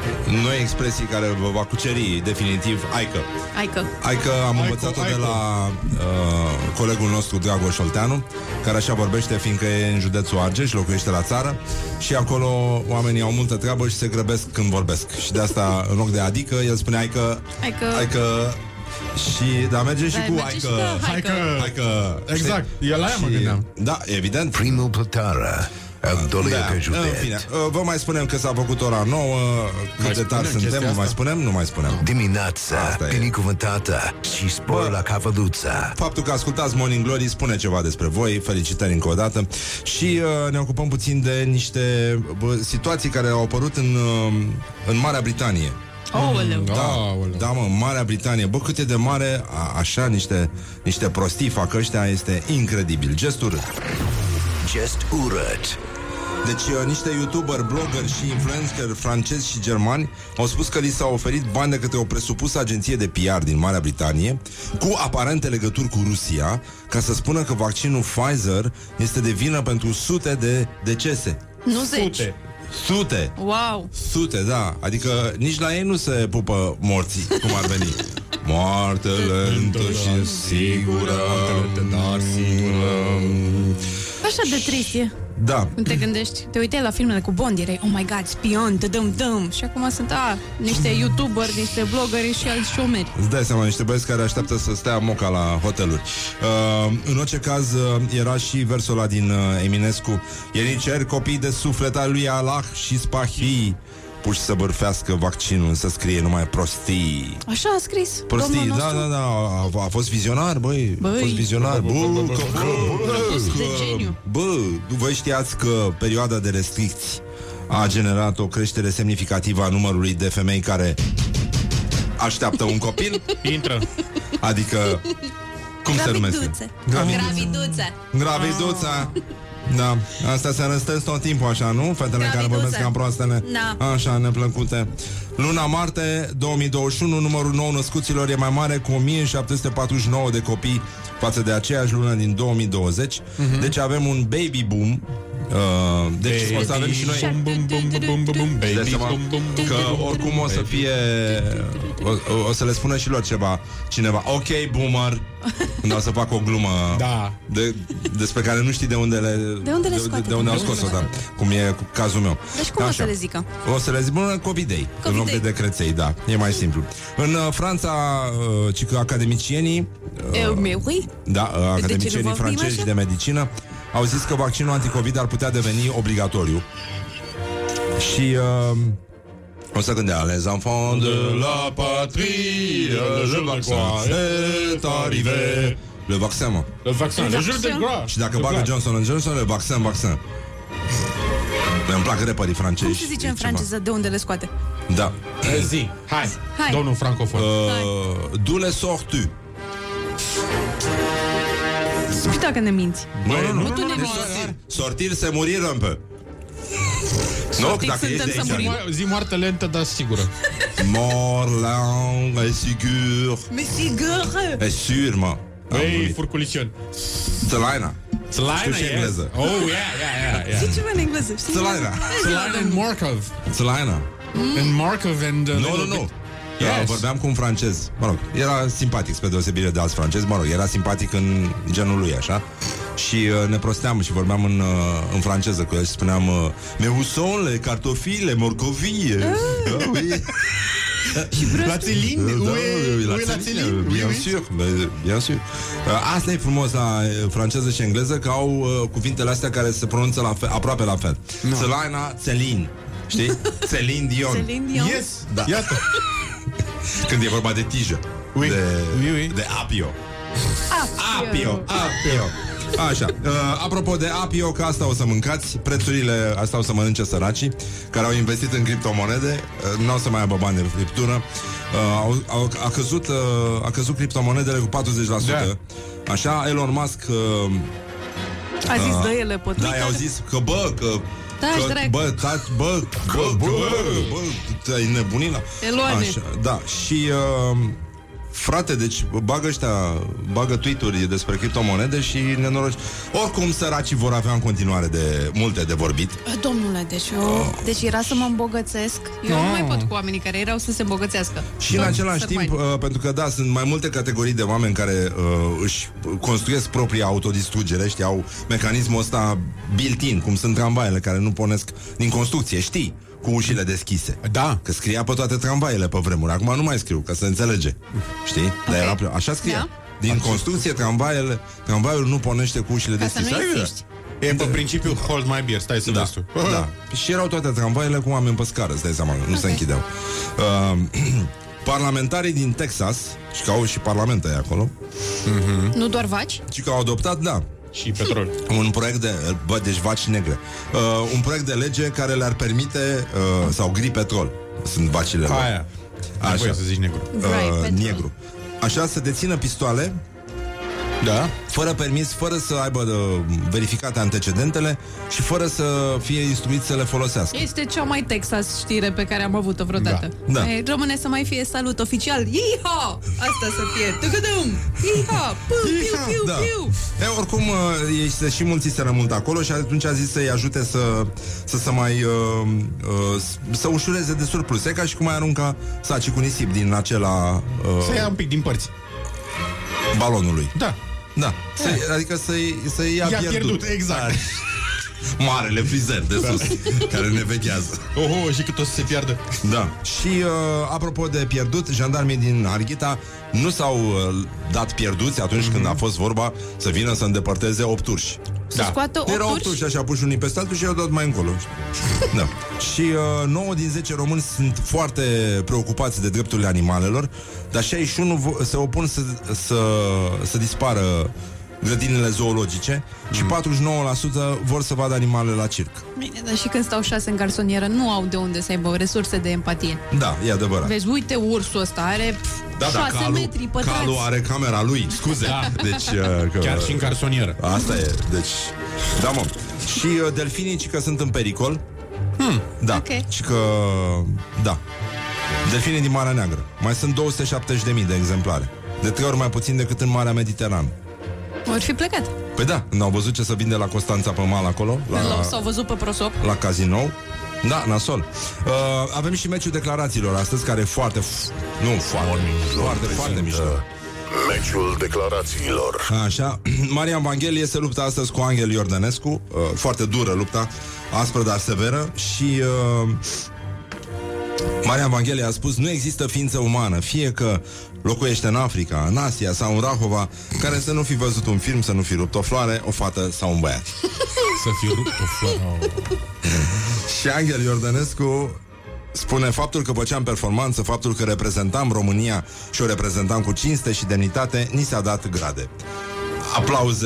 noi expresii care vă va cuceri definitiv. Aică. Aică. Aică am aică, învățat-o aică. de la uh, colegul nostru Dragoș Olteanu, care așa vorbește, fiindcă e în județul Argeș, locuiește la țară și acolo oamenii au multă treabă și se grăbesc când vorbesc. Și de asta, în loc de adică, el spune aică. Aică. Aică. Și, da, merge și da, cu aică. Haică. Haică. Exact, eu la aia mă gândeam. Da, evident. Primul plătară. Da, în fine, vă mai spunem că s-a făcut ora nouă. Cât de tari suntem, nu mai spunem? Nu mai spunem. Dimineața, binecuvântată și spor la cavaluța. Faptul că ascultați Morning Glory spune ceva despre voi. Felicitări încă o dată. Și uh, ne ocupăm puțin de niște bă, situații care au apărut în, uh, în Marea Britanie. Aoleu. Da, da, mă, Marea Britanie. Bă, cât e de mare, a, așa, niște, niște prostii fac ăștia, este incredibil. Gest urât. Gest urât. Deci uh, niște youtuber, blogger și influencer francezi și germani au spus că li s-au oferit bani de către o presupusă agenție de P R din Marea Britanie cu aparente legături cu Rusia, ca să spună că vaccinul Pfizer este de vină pentru sute de decese. Nu zeci. Sute. Sute. Wow. Sute, da. Adică nici la ei nu se pupă morții, cum ar veni. Moarte lentă și sigură. Dar sigură. Așa de trist e. Da. Când te gândești, te uitai la filmele cu Bond, erai, oh my god, spion, dăm dăm. Și acum sunt, a, niște youtuberi, niște bloggeri și alți șomeri. Îți dai seama, niște băieți care așteaptă să stea moca la hoteluri. uh, În orice caz, uh, era și versul ăla din uh, Eminescu. Ei cer copii de suflet al lui Allah și spahii puși să bârfească vaccinul, să scrie numai prostii. Așa a scris prostii, da, da, da, a, a fost vizionar, băi, băi. A fost vizionar. Bă, bă, bă, bă, bă, voi știați că perioada de restricții a generat o creștere semnificativă a numărului de femei care așteaptă un copil? Intră. Adică, cum se numește? Graviduțe. Graviduța. Da, astea se răstesc tot timpul așa, nu? Fetele care vorbesc cam proastele. Da. Așa, neplăcute. Luna martie două mii douăzeci și unu, numărul nou născuților e mai mare cu o mie șapte sute patruzeci și nouă de copii față de aceeași lună din două mii douăzeci. Uh-huh. Deci avem un baby boom. Uh, deci baby o să avem și noi boom, boom, boom, boom, boom, boom, baby boom, boom, că oricum o să fie o, o să le spună și lor ceva cineva, ok boomer, când o să fac o glumă da. de, despre care nu știi de unde le, de unde, le de, de unde au scos-o, da, cum e cazul meu. Deci cum așa. O să le zică? O să le zic, bună, covidei, în loc de decreței, da, e mai simplu. În uh, Franța, uh, cică academicienii uh, da, uh, academicienii francezi de medicină au zis că vaccinul anticovid ar putea deveni obligatoriu. Și uh, o să gândea, les enfants de la patrie, le vaccin est arrivé. Le vaccin, mă. Le vaccin, le jeu de gras. Și dacă bagă Johnson and Johnson, le vaccin, vaccin. Îmi plac reperii francezi. Cum se zice în franceză, de unde le scoate? Da. Zi, hai, hai. Domnul francofon. uh, D'où le sors tu? Spui dacă ne minți. Nu, nu, nu, nu, tu ne minți. Sortir, se murir un peu. Nu, dacă ești de aici. Zi moarte lentă, dar sigură. Mort lent, e sigur. Mais sigur. E sûr, mă. Ei, furculicion. Țălaina. Țălaina, yes. Engleză. Oh, yeah, yeah, yeah, yeah. Zici ceva în engleză. Țălaina. Țălaina and Markov. Țălaina. And Markov and... Nu, nu, nu. Yes. Vorbeam cu un francez. Mă rog, era simpatic spre deosebire de alți francezi. Mă rog, era simpatic în genul lui, așa. Și uh, ne prosteam și vorbeam în, uh, în franceză cu el și spuneam uh, mais où sont les cartofii, les morcovii? Ah, oui. La Țelin? Da, la Țelin, bien sûr, bien sûr. Asta e frumos la franceză și engleză, că au uh, cuvintele astea care se pronunță la fel, aproape la fel. No. Țelaina, Țelin. Știi? Țelin Dion. Țelin Dion. Yes, da. Iată. Când e vorba de tijă. Oui. De, oui, oui. de apio. Apio. Apio. Apio. Așa, uh, apropo de apio, că asta o să mâncați, prețurile, asta o să mănânce săracii care au investit în criptomonede, uh, nu o să mai aibă bani de friptură, uh, au, au, a, căzut, uh, a căzut criptomonedele cu patruzeci la sută. Da. Așa, Elon Musk uh, a zis, uh, dă ele pe Twitter. da, i-au zis că bă, că Că, bă, taci, bă, bă, bă, bă, bă, te-ai nebunit la... Eloane. Așa, da, și uh, Frate, deci bagă ăștia, bagă tweet-uri despre criptomonede și nenoroci. Oricum săracii vor avea în continuare de multe de vorbit. Domnule, deci eu, oh. deci era să mă îmbogățesc. Eu oh. nu mai pot cu oamenii care erau să se îmbogățească. Și în același timp, uh, pentru că da, sunt mai multe categorii de oameni care uh, își construiesc propria autodistrugere, știi, au mecanismul ăsta built-in, cum sunt tramvaiele care nu pornesc din construcție, știi? Cu ușile deschise. Da. Că scria pe toate tramvaiele pe vremuri. Acum nu mai scriu, ca să înțelege. Știi? Dar okay. era, așa scria. Da. Din construcție, tramvaiele, tramvaiul nu pornește cu ușile ca deschise. E pe principiu hold my beer, stai să da. vezi tu. Da. Și erau toate tramvaiele cu oameni pe scară, îți dai seama, nu okay. se închideau. Uh, parlamentarii din Texas, și că au și parlamentul e acolo. Mm-hmm. Nu doar vaci? Și că au adoptat, da. Și petrol. Un proiect de, bă, deci vaci negre. Uh, un proiect de lege care le-ar permite, uh, sau gri petrol. Sunt vacile lor. Aia. Așa. Voie să zici negru. Uh, negru. Așa, să dețină pistoale. Da. Fără permis, fără să aibă uh, verificate antecedentele și fără să fie instruit să le folosească. Este cea mai Texas știre pe care am avut-o vreodată. Da. Da. E, rămâne să mai fie salut oficial. Iha! Asta să fie. Tăgădăm! Iha! Piu, piu, piu, da. piu. E, oricum, uh, ei se și mulțiseră mult acolo și atunci a zis să-i ajute să să, să mai uh, uh, să ușureze de surplus. E ca și cum ai arunca saci cu nisip din acela uh, să ia un pic din părți balonului. Da. Da, să-i, adică să-i, să-i ia, ia pierdut. pierdut. Exact. Marele frizer de sus care ne veghează. Oho, și cât o să se piardă. Da. Și uh, apropo de pierdut, jandarmii din Harghita nu s-au uh, dat pierduți atunci mm-hmm. când a fost vorba să vină să îndepărteze opt urși. Da. Scoată opt Erau opt urși, așa puși unii peste altul și i-au dat mai încolo. Da. Și uh, nouă din zece români sunt foarte preocupați de drepturile animalelor, dar șaizeci și unu se opun să, să, să dispară grădinile zoologice mm. și patruzeci și nouă la sută vor să vadă animale la circ. Bine, dar și când stau șase în garsonieră, nu au de unde să aibă resurse de empatie. Da, e adevărat. Vezi, uite, ursul ăsta are pf, da, șase da, calul, metri pătrați. Calul are camera lui, scuze. Da. Deci, uh, că, chiar și în garsonieră. Asta e, deci... Da, mă. Și uh, delfinii, ci că sunt în pericol. Hmm. Da, okay. Și că... Da. Delfinii din Marea Neagră. Mai sunt două sute șaptezeci de mii de exemplare. De trei ori mai puțin decât în Marea Mediterană. Vor fi plecat. Păi da, n-au văzut ce să vinde la Constanța pe mal acolo la, s-au văzut pe prosop la cazinou. Da, nasol. uh, Avem și meciul declarațiilor astăzi, care e foarte f- Nu, foarte, foarte, foarte mișto. Meciul declarațiilor. Așa, Marian Vanghelie se luptă astăzi cu Angel Iordănescu. uh, Foarte dură lupta, aspră, dar severă. Și uh, Marian Vanghelie a spus: nu există ființă umană, fie că locuiește în Africa, în Asia sau în Rahova, care să nu fi văzut un film, să nu fi rupt o floare, o fată sau un băiat. Să fi rupt o floare. Și Angel Iordănescu spune: faptul că făceam performanță, faptul că reprezentam România și o reprezentam cu cinste și demnitate, ni s-a dat grade. Aplauze.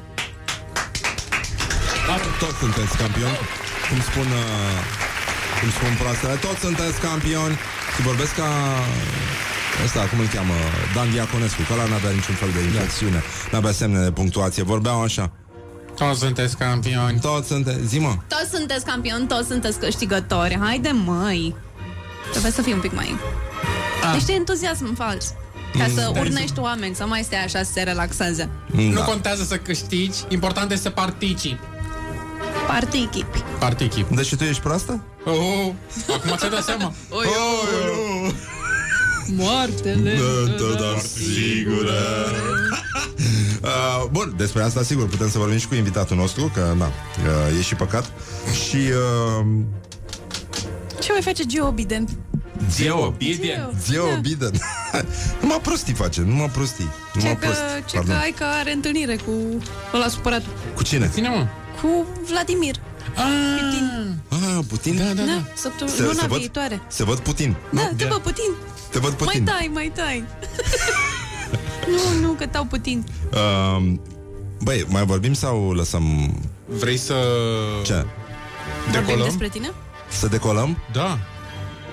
Toți sunteți campioni. Cum spun uh, Cum spun proastele, toți sunteți campioni. Și vorbesc ca ăsta, cum îl cheamă, Dan Diaconescu, că ăla n-avea niciun fel de inflexiune, n-avea semne de punctuație, vorbeau așa: toți sunteți campioni. Toți sunteți, zi-mă. Toți sunteți campioni, toți sunteți câștigători. Haide, măi. Trebuie să fii un pic mai ah. Niște entuziasm fals, ca mm, să urnești oameni, să mai stea așa, să se relaxeze. Da. Nu contează să câștigi, important este să participi. Participi. Participi. Deci și tu ești proastă? Oh, oh. Acum ți-ai dat seama. Oh, oh, oh. Moartele da, da, sigură. uh, Bun, despre asta sigur putem să vorbim și cu invitatul nostru, că na, uh, e și păcat. Și uh... ce mai face Geo Biden? Geo Biden? Geo Biden. Numai prostii face, numai prostii. Ce că, ce că ai că are întâlnire cu ăla supărat. Cu cine? Cine, mă? Cu Vladimir Ah, Putin. Ah, Putin? Da, da, da. Săptămâna se, luna se viitoare. Văd, se văd Putin. Da, te văd Putin. Te văd Putin. Mai tai, mai tai. Nu, nu, că tau Putin. uh, Băi, mai vorbim sau lăsăm? Vrei să... Ce? Vorbim despre tine? Să decolăm? Da.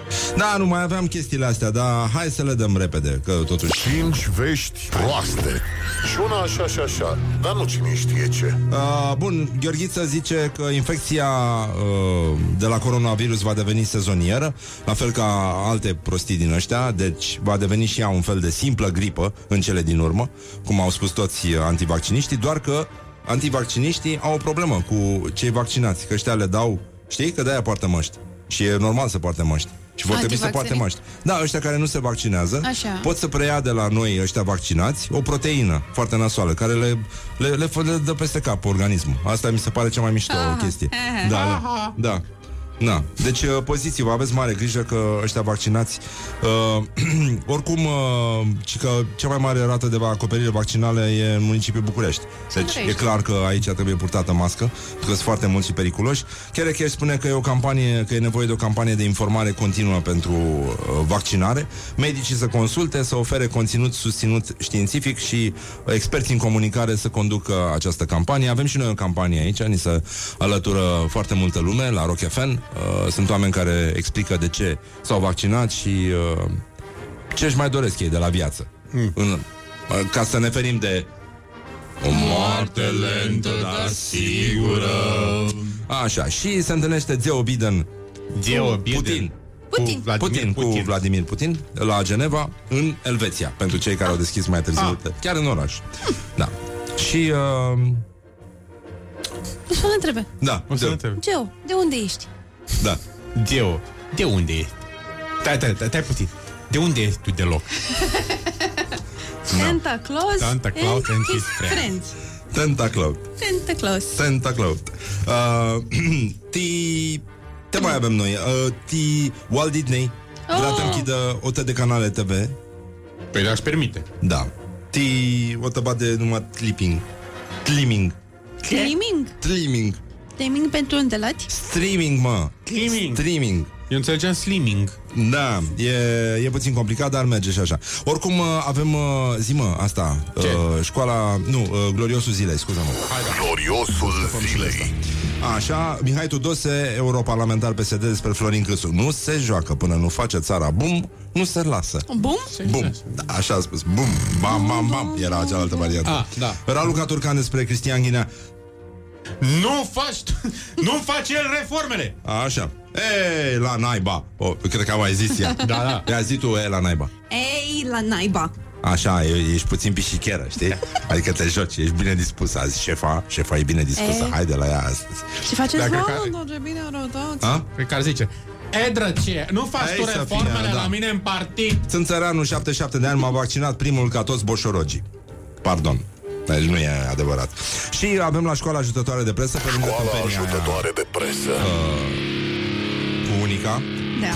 Da, nu mai aveam chestiile astea, dar hai să le dăm repede, că totuși... Cinci vești proaste. Și una așa și așa, dar nu cine știe ce. Uh, bun, Gheorghiță zice că infecția uh, de la coronavirus va deveni sezonieră, la fel ca alte prostii din ăștia, deci va deveni și ea un fel de simplă gripă în cele din urmă, cum au spus toți antivacciniștii, doar că antivacciniștii au o problemă cu cei vaccinați, că ăștia le dau, știi, că de-aia poartă măști. Și e normal să poarte măști. Și vor trebui să poarte măști. Da, ăștia care nu se vaccinează Așa. pot să preia de la noi, ăștia vaccinați, o proteină foarte nasoală, care le, le, le, le dă peste cap organismul. Asta mi se pare cea mai mișto Aha. chestie. Da, da, da. Na. Deci, uh, poziții-vă, aveți mare grijă că ăștia vaccinați uh, oricum, uh, că cea mai mare rată de acoperire vaccinală e în municipiul București. Deci e clar că aici trebuie purtată mască, pentru că sunt foarte mulți și periculoși. Chiar că spune că e o campanie, că e nevoie de o campanie de informare continuă pentru uh, vaccinare. Medicii să consulte, să ofere conținut susținut științific și uh, experți în comunicare să conducă această campanie. Avem și noi o campanie aici, ni se alătură foarte multă lume la Rock F M. Uh, sunt oameni care explică de ce s-au vaccinat și uh, ce își mai doresc ei de la viață. Mm. În, uh, ca să ne ferim de o moarte lentă, dar sigură. Așa, și se întâlnește Joe Biden Joe Biden Putin. Putin. Cu Vladimir Putin, Putin. Cu Vladimir Putin la Geneva, în Elveția, pentru cei care au deschis mai târziu, ah. chiar în oraș. Da. Și uh, o să-l întrebe. Da, o să-l întrebe. Joe, de unde ești? Da. Geo, de unde ești? Tai, tai, tai, tai puțin. De unde ești tu deloc? Santa Claus Santa Claus and his friends. Santa Claus. Santa Claus. Santa Claus. Uh, ti... Te mai avem noi. Uh, ti... Walt Disney oh. vrea să închidă o sută de canale T V. Păi le-aș permite. Da. Ti... O să bate numai clipping. Slimming. Slimming? Slimming. Streaming pentru îndelăți? Streaming, mă. Streaming. Streaming. Eu înțelegeam slimming. Da, e, e puțin complicat, dar merge și așa. Oricum, avem, zi mă, asta uh, școala, nu, uh, gloriosul zilei, scuză-mă. Gloriosul zilei. Așa, Mihai Tudose, europarlamentar P S D, despre Florin Câțu. Nu se joacă până nu face țara bum, nu se lasă. Bum? Bum, da, așa a spus, bum, bam, bam, bam. Era cealaltă variantă. Ah, da. Raluca Turcan despre Cristian Ghinea. Nu faci, nu faci el reformele. Așa. Ei, la naiba. O, cred că am mai zis ea. Da, da. I-a zis tu, e, la naiba. Ei, la naiba. Așa, e, ești puțin pișicheră, știi? Adică te joci, ești bine dispus azi. Șefa, șefa e bine dispusă. Ei. Haide la ea astăzi. Și faceți, Dacă wow, ce bine arătați. A? Pe care zice, e, drăcie, nu faci Hai tu să reformele fie, da. la mine în partid. Sunt țăranul, șaptezeci și șapte de ani, m-a vaccinat primul ca toți boșorogii. Pardon. Deci nu e adevărat. Și avem la școala ajutătoare de presă, pe lângă Școala ajutătoare de presă. Uh, cu Unica. Da.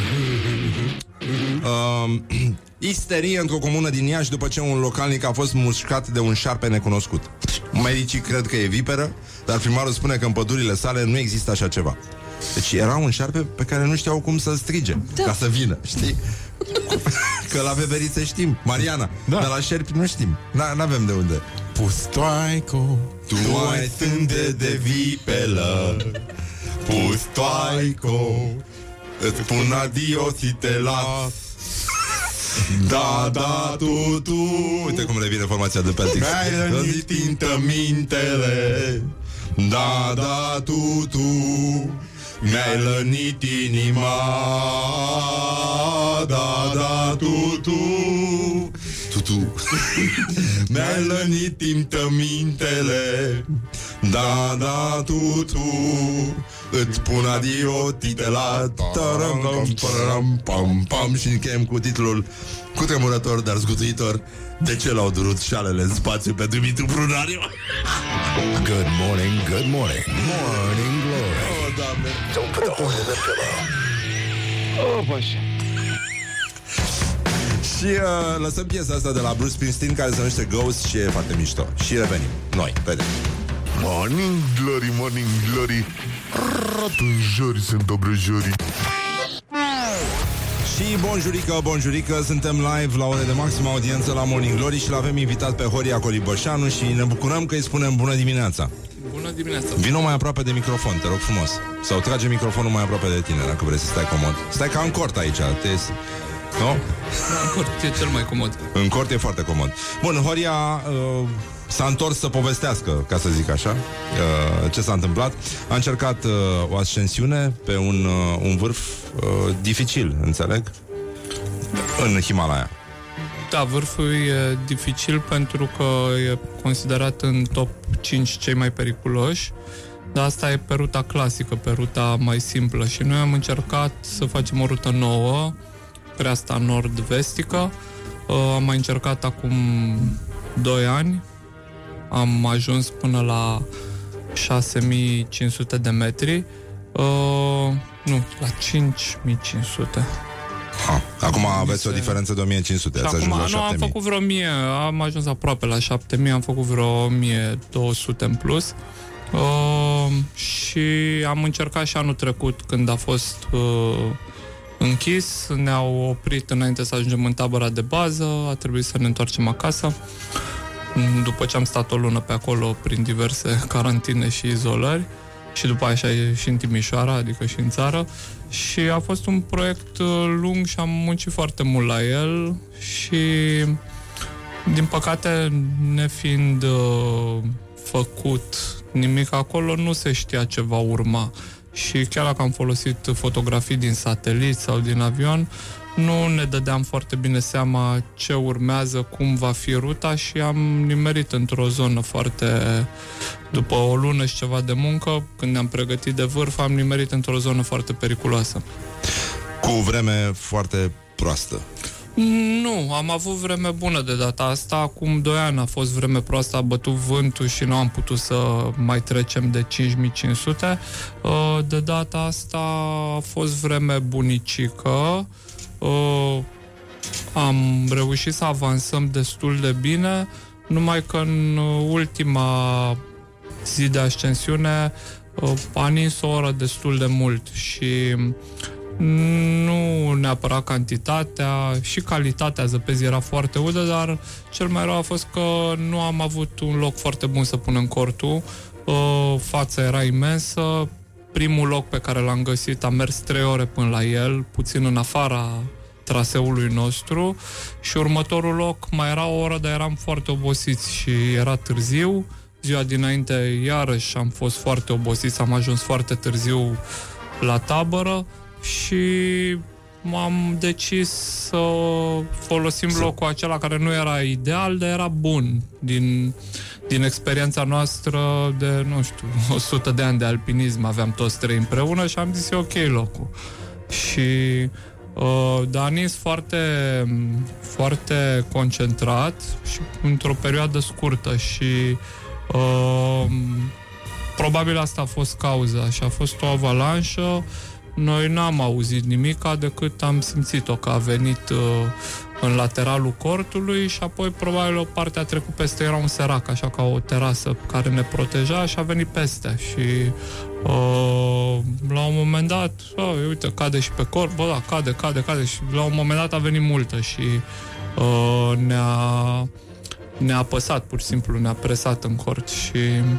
Uh, isterie într-o comună din Iași după ce un localnic a fost mușcat de un șarpe necunoscut. Medicii cred că e viperă, dar primarul spune că în pădurile sale nu există așa ceva. Deci era un șarpe pe care nu știau cum să-l strige, da. Ca să vină, știi? Că la veverițe știm, Mariana, da. Dar la șerpi nu știm, n-avem de unde. Pustoaico, tu ai sânge de vipelă. Pustoaico, îți spun adio și te las. Da, da, tu, tu. Uite cum revine formația de Peltix. Mi-ai rănit tintă mintele. Da, da, tu, tu. Mi-ai lănit inima. Da, da, tu, tu. Tu, tu. Mi-ai lănit tintă mintele. Da, da, tu, tu. Îți pun adio, titela. Taram, pam, pam. Și încheiem cu titlul cutremurător, dar zgutuitor. De ce l-au durut șalele în spațiu pe Dumitru Brunariu? Good morning, good morning. Morning Glory. Oh, Doamne. Don't put the horn in the pillow. Oh, boș. Și uh, lăsăm piesa asta de la Bruce Springsteen, care se numește Ghost și e foarte mișto. Și revenim. Noi, vedem. Morning Glory, morning Glory. Ratunjori sunt obrăjorii. Și bonjurică, bonjurică, suntem live la ore de maximă audiență la Morning Glory și l-avem invitat pe Horia Colibășanu și ne bucurăm că îi spunem bună dimineața. Bună Bună dimineața. Vino mai aproape de microfon, te rog frumos. Sau trage microfonul mai aproape de tine, dacă vrei să stai comod. Stai ca în cort aici, te... Nu? Da, în cort e cel mai comod. În cort e foarte comod. Bun, Horia uh, s-a întors să povestească, ca să zic așa, uh, ce s-a întâmplat. A încercat uh, o ascensiune pe un, uh, un vârf uh, dificil, înțeleg, în Himalaya. Da, vârful e dificil pentru că e considerat în top cinci cei mai periculoși, dar asta e pe ruta clasică, pe ruta mai simplă. Și noi am încercat să facem o rută nouă, creasta nord-vestică. Am mai încercat acum doi ani. Am ajuns până la șase mii cinci sute de metri. Uh, nu, la cinci mii cinci sute. Ha, acum aveți o diferență de o mie cinci sute. Ați acum, ajuns la nu, am făcut vreo mie, am ajuns aproape la șapte mii, am făcut vreo o mie două sute în plus. Uh, și am încercat și anul trecut, când a fost uh, închis, ne-au oprit înainte să ajungem în tabăra de bază, a trebuit să ne întoarcem acasă. După ce am stat o lună pe acolo prin diverse carantine și izolări, și după aia și în Timișoara, adică și în țară. Și a fost un proiect lung și am muncit foarte mult la el și, din păcate, nefiind uh, făcut nimic acolo, nu se știa ce va urma. Și chiar dacă am folosit fotografii din satelit sau din avion, nu ne dădeam foarte bine seama ce urmează, cum va fi ruta și am nimerit într-o zonă foarte... După o lună și ceva de muncă, când ne-am pregătit de vârf, am nimerit într-o zonă foarte periculoasă. Cu vreme foarte proastă. Nu, am avut vreme bună de data asta. Acum doi ani a fost vreme proastă, a bătut vântul și nu am putut să mai trecem de cinci mii cinci sute. De data asta a fost vreme bunicică. Am reușit să avansăm destul de bine, numai că în ultima zi de ascensiune a nins o oră destul de mult și nu neapărat cantitatea, și calitatea zăpezii era foarte udă, dar cel mai rău a fost că nu am avut un loc foarte bun să punem cortul. Fața era imensă. Primul loc pe care l-am găsit am mers trei ore până la el, puțin în afara traseului nostru, și următorul loc mai era o oră, dar eram foarte obosiți și era târziu. Ziua dinainte iarăși am fost foarte obosiți, am ajuns foarte târziu la tabără și m-am decis să folosim locul acela care nu era ideal, dar era bun. Din, din experiența noastră de, nu știu, o sută de ani de alpinism, aveam toți trei împreună și am zis, e ok locul. Și uh, dar a nins foarte, foarte concentrat și într-o perioadă scurtă și uh, probabil asta a fost cauza și a fost o avalanșă. Noi n-am auzit nimica, decât am simțit-o că a venit uh, în lateralul cortului și apoi probabil o parte a trecut peste, era un serac, așa ca o terasă care ne proteja și a venit peste și uh, la un moment dat, oh, uite, cade și pe corp, bă, da, cade, cade, cade și la un moment dat a venit multă și uh, ne-a, ne-a apăsat, pur și simplu, ne-a presat în cort și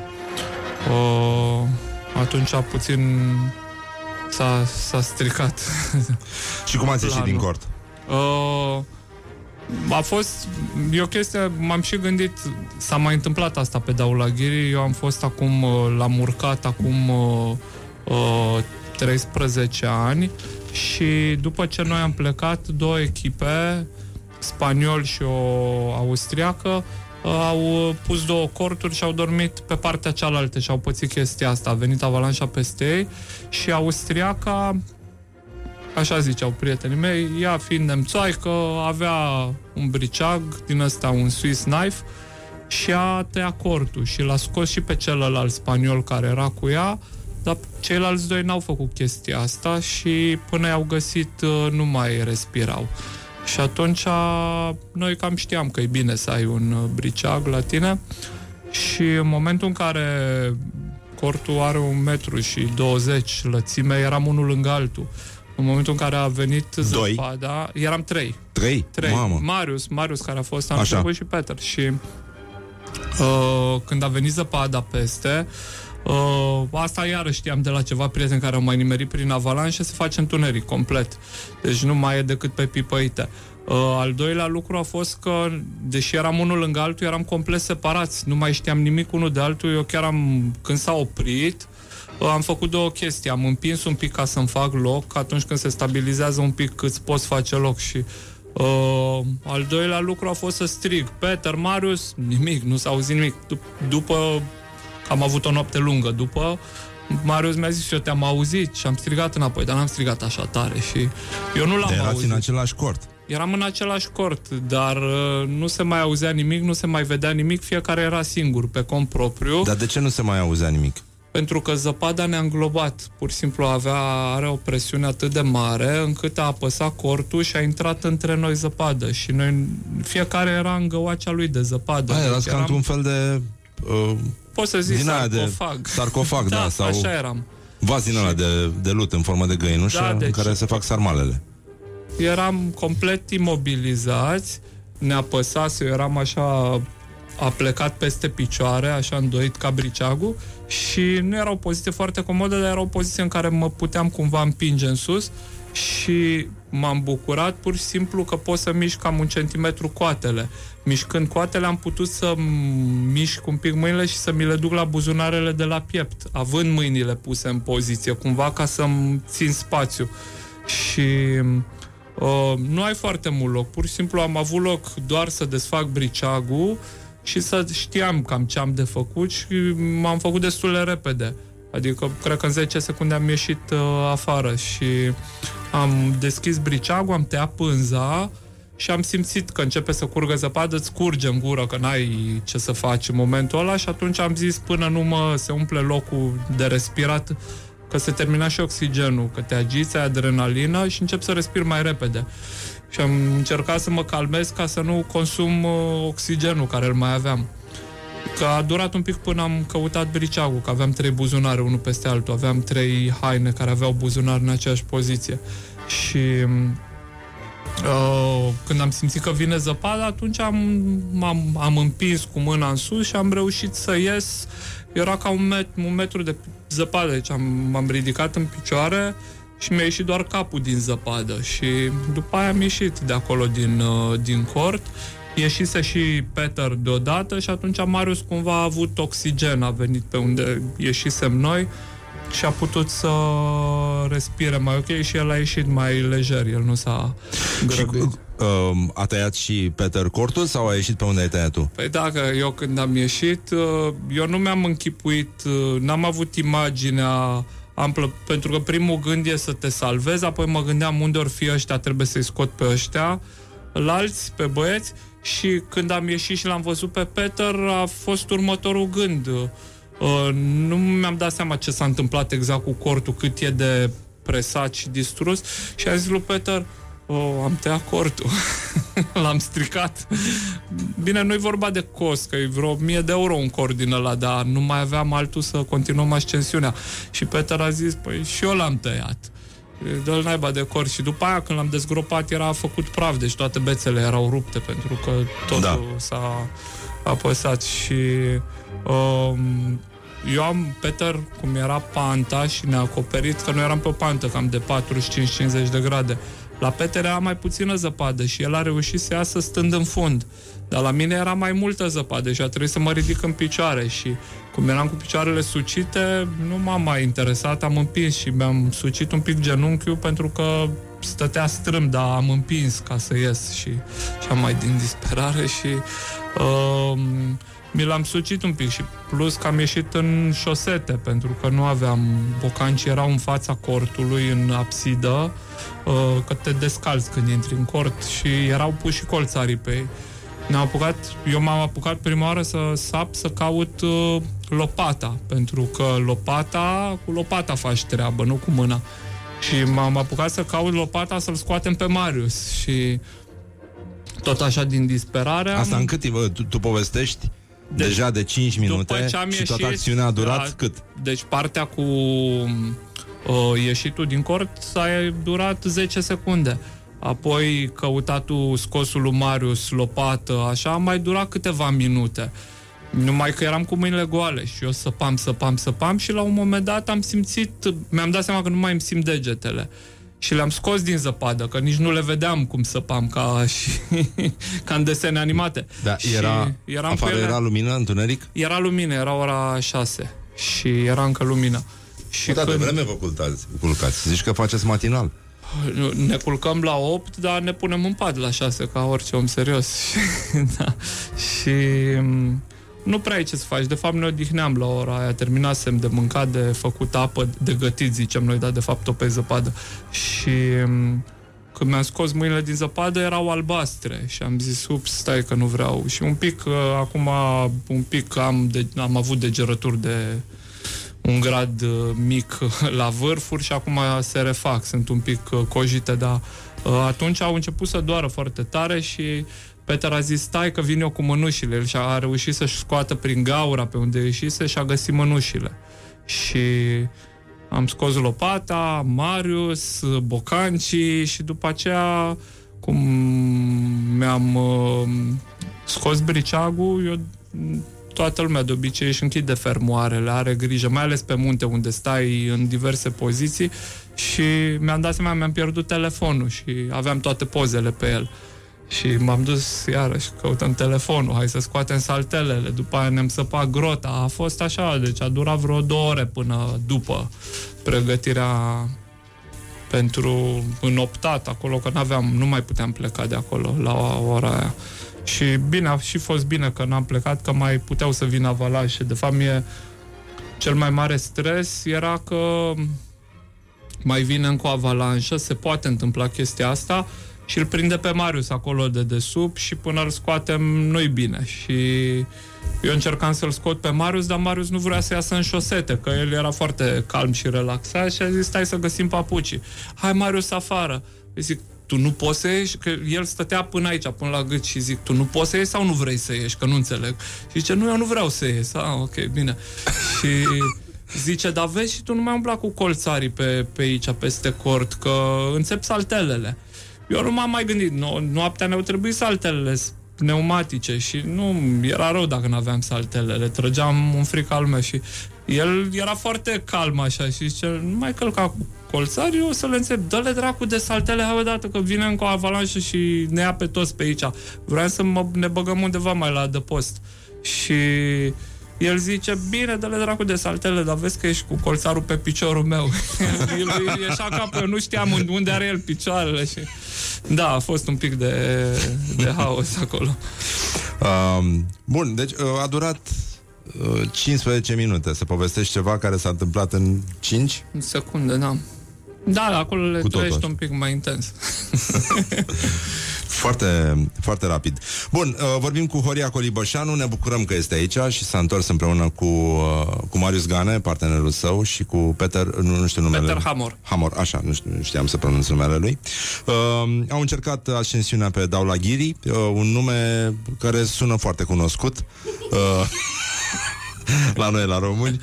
uh, atunci puțin S-a, s-a stricat. Și cum ați ieșit din cort? Uh, a fost... E o chestie... M-am și gândit... S-a mai întâmplat asta pe Daulagiri. Eu am fost acum... L-am urcat acum uh, uh, treisprezece ani și după ce noi am plecat, două echipe, spaniol și o austriacă, au pus două corturi și au dormit pe partea cealaltă și au pățit chestia asta. A venit avalanșa peste ei și austriaca, așa ziceau prietenii mei, ea fiind nemțoaică, avea un briceag din ăsta, un Swiss knife, și a tăiat cortul și l-a scos și pe celălalt spaniol care era cu ea, dar ceilalți doi n-au făcut chestia asta și până i-au găsit nu mai respirau. Și atunci noi cam știam că e bine să ai un briceag la tine și în momentul în care cortul are un metru și douăzeci lățime, eram unul lângă altul. În momentul în care a venit zăpada, eram trei. Trei? Trei. Mamă. Marius, Marius care a fost anul trecut și Peter. Și uh, când a venit zăpada peste, Uh, asta iarăși știam de la ceva prieteni care au mai nimerit prin avalanșe, se face întuneric complet. Deci nu mai e decât pe pipăite. Uh, al doilea lucru a fost că, deși eram unul lângă altul, eram complet separați. Nu mai știam nimic unul de altul. Eu chiar am, când s-a oprit, uh, am făcut două chestii. Am împins un pic ca să-mi fac loc. Atunci când se stabilizează un pic, îți poți face loc. Și uh, al doilea lucru a fost să strig: Peter, Marius, nimic, nu s-a auzit nimic. Dup- după am avut o noapte lungă. După, Marius mi-a zis: eu te-am auzit, și am strigat înapoi, dar n-am strigat așa tare. Și eu nu l-am Erați auzit. în același cort. Eram în același cort, dar uh, nu se mai auzea nimic, nu se mai vedea nimic, fiecare era singur, pe cont propriu. Dar de ce nu se mai auzea nimic? Pentru că zăpada ne-a înglobat. Pur și simplu avea, are o presiune atât de mare încât a apăsat cortul și a intrat între noi zăpadă. Și noi, fiecare era în găoacea lui de zăpadă. Da, deci erați ca eram, într-un fel de... Uh, poți să zici sarcofag. De sarcofag, da, da, sau așa eram. Vas din ăla de, de lut în formă de găinușă, Da, deci- în care se fac sarmalele. Eram complet imobilizați, ne apăsase, eu eram așa, a plecat peste picioare, așa îndoit ca briceagul, și nu era o poziție foarte comodă, dar era o poziție în care mă puteam cumva împinge în sus și m-am bucurat pur și simplu că pot să mișc cam un centimetru coatele. Mișcând coatele am putut să mișc un pic mâinile și să mi le duc la buzunarele de la piept, având mâinile puse în poziție, cumva ca să-mi țin spațiu. Și uh, nu ai foarte mult loc, pur și simplu am avut loc doar să desfac briceagul și să știam cam ce am de făcut și m-am făcut destul de repede. Adică, cred că în zece secunde am ieșit uh, afară și am deschis briceagul, am tăiat pânza și am simțit că începe să curgă zăpadă, îți curge în gură, că n-ai ce să faci în momentul ăla, și atunci am zis, până nu mă se umple locul de respirat, că se termina și oxigenul, că te agiți, ai adrenalină și încep să respir mai repede. Și am încercat să mă calmez ca să nu consum uh, oxigenul care îl mai aveam. Că a durat un pic până am căutat briceagul, că aveam trei buzunare, unul peste altul. Aveam trei haine care aveau buzunar în aceeași poziție. Și uh, când am simțit că vine zăpada, atunci am, am, am împins cu mâna în sus și am reușit să ies. Era ca un, met, un metru de zăpadă, deci am, m-am ridicat în picioare și mi-a ieșit doar capul din zăpadă. Și după aia am ieșit de acolo din, uh, din cort. Ieșise și Peter deodată și atunci Marius cumva a avut oxigen, a venit pe unde ieșisem noi și a putut să respire mai ok și el a ieșit mai lejer, el nu s-a grăbit. Și, uh, a tăiat și Peter cortul sau a ieșit pe unde ai tăiat tu? Păi dacă eu când am ieșit, uh, eu nu mi-am închipuit, uh, n-am avut imaginea amplă, pentru că primul gând e să te salvezi, apoi mă gândeam unde or fi ăștia, trebuie să-i scot pe ăștia, la alți, pe băieți. Și când am ieșit și l-am văzut pe Peter, a fost următorul gând. Uh, nu mi-am dat seama ce s-a întâmplat exact cu cortul, cât e de presat și distrus. Și am zis lui Peter, oh, am tăiat cortul. L-am stricat. Bine, nu-i vorba de cost, că e vreo mie de euro un cort din ăla, dar nu mai aveam altul să continuăm ascensiunea. Și Peter a zis, păi și eu l-am tăiat. Dă-l naiba de cort. Și după aia, când l-am dezgropat, era făcut praf, deci toate bețele erau rupte, pentru că totul da. s-a apăsat. Și um, eu am, Peter, cum era panta și ne-a acoperit, că noi eram pe o pantă cam de patruzeci și cinci cincizeci de grade. La Peter era mai puțină zăpadă și el a reușit să iasă stând în fund. Dar la mine era mai multă zăpadă și a trebuit să mă ridic în picioare și cum eram cu picioarele sucite, nu m-am mai interesat, am împins și mi-am sucit un pic genunchiul pentru că stătea strâm, dar am împins ca să ies și, și am mai din disperare și uh, mi l-am sucit un pic și plus că am ieșit în șosete pentru că nu aveam, bocancii erau în fața cortului, în absidă, uh, că te descalzi când intri în cort și erau puși și colțarii pe ei. Ne-am apucat, eu m-am apucat prima oară să sap, să caut uh, lopata, pentru că lopata, cu lopata faci treabă, nu cu mâna. Și m-am apucat să caut lopata, să-l scoatem pe Marius și tot așa din disperare. Asta am... în cât timp? Tu, tu povestești deci, deja de cinci minute și ieșit, toată acțiunea a durat da, cât? Deci partea cu uh, ieșitul din cort a durat zece secunde. Apoi căutatul, scosul lui Marius, lopată, așa, a mai durat câteva minute. Numai că eram cu mâinile goale și eu săpam, săpam, săpam și la un moment dat am simțit, mi-am dat seama că nu mai îmi simt degetele. Și le-am scos din zăpadă, că nici nu le vedeam cum săpam ca, și, ca în desene animate. Da, era, afară era lumină, întuneric? Era lumină, era ora șase și era încă lumină. Și da, când... de vreme vă culcați, culcați. Zici că faceți matinal. Ne culcăm la opt, dar ne punem în pat la șase, ca orice om serios. Da. Și nu prea ai ce să faci. De fapt, ne odihneam la ora aia. Terminasem de mâncat, de făcut apă, de gătit, zicem noi, dar de fapt o pe zăpadă. Și când mi-am scos mâinile din zăpadă, erau albastre. Și am zis, ups, stai că nu vreau. Și un pic, acum, un pic am, de, am avut degerături de un grad mic la vârfuri și acum se refac. Sunt un pic cojite, dar atunci au început să doară foarte tare și Peter a zis, stai că vin eu cu mănușile. El și-a reușit să-și scoată prin gaura pe unde ieșise și a găsit mănușile. Și am scos lopata, Marius, bocancii și după aceea, cum mi-am uh, scos briceagul, eu, toată lumea de obicei își închide fermoarele, are grijă, mai ales pe munte unde stai în diverse poziții și mi-am dat seama, mi-am pierdut telefonul și aveam toate pozele pe el. Și m-am dus iarăși, căutăm telefonul, hai să scoatem saltelele, după aia ne-am săpat grota, a fost așa, deci a durat vreo două ore până după pregătirea pentru înoptat acolo, că n-aveam, nu mai puteam pleca de acolo la ora aia. Și bine, a și fost bine că n-am plecat, că mai puteau să vină avalașe. De fapt, mie cel mai mare stres era că mai vine încă o avalanșă, se poate întâmpla chestia asta, și îl prinde pe Marius acolo de desubt și până îl scoatem nu-i bine. Și eu încercam să-l scot pe Marius, dar Marius nu vrea să iasă în șosete, că el era foarte calm și relaxat și a zis, stai să găsim papucii. Hai, Marius, afară. Eu zic, tu nu poți să ieși? Că el stătea până aici, până la gât și zic, tu nu poți să ieși sau nu vrei să ieși? Că nu înțeleg. Și zice, nu, eu nu vreau să ies. Ah, ok, bine. Și zice, dar vezi și tu nu mai umbla cu colțarii pe, pe aici, peste cort, că înțep saltelele. Eu nu m-am mai gândit. No, noaptea ne-au trebuit saltelele pneumatice și nu, era rău dacă n-aveam saltele. Le trăgeam un fric al meu și el era foarte calm așa și zice, nu mai călca cu colțari, eu o să le înțep, dă-le dracu de saltele, hai odată că vine încă o avalanșă și ne ia pe toți pe aici. Vreau să mă, ne băgăm undeva mai la adăpost. Și el zice, bine, dă-le dracu de saltele, dar vezi că ești cu colțarul pe piciorul meu. El ieșea capul, eu nu știam unde are el picioarele. Și... Da, a fost un pic de, de haos acolo. Um, bun, deci a durat uh, cincisprezece minute să povestești ceva care s-a întâmplat în cinci? În secunde, da. Da, acolo le trăiești un pic mai intens. Foarte, foarte rapid. Bun, uh, vorbim cu Horia Colibășanu, ne bucurăm că este aici și s-a întors împreună cu, uh, cu Marius Gane, partenerul său, și cu Peter, nu, nu știu numele. Peter Hamor. Hamor, așa, nu, știu, nu știam să pronunț numele lui. Uh, au încercat ascensiunea pe Daulagiri, uh, un nume care sună foarte cunoscut uh, la noi, la români.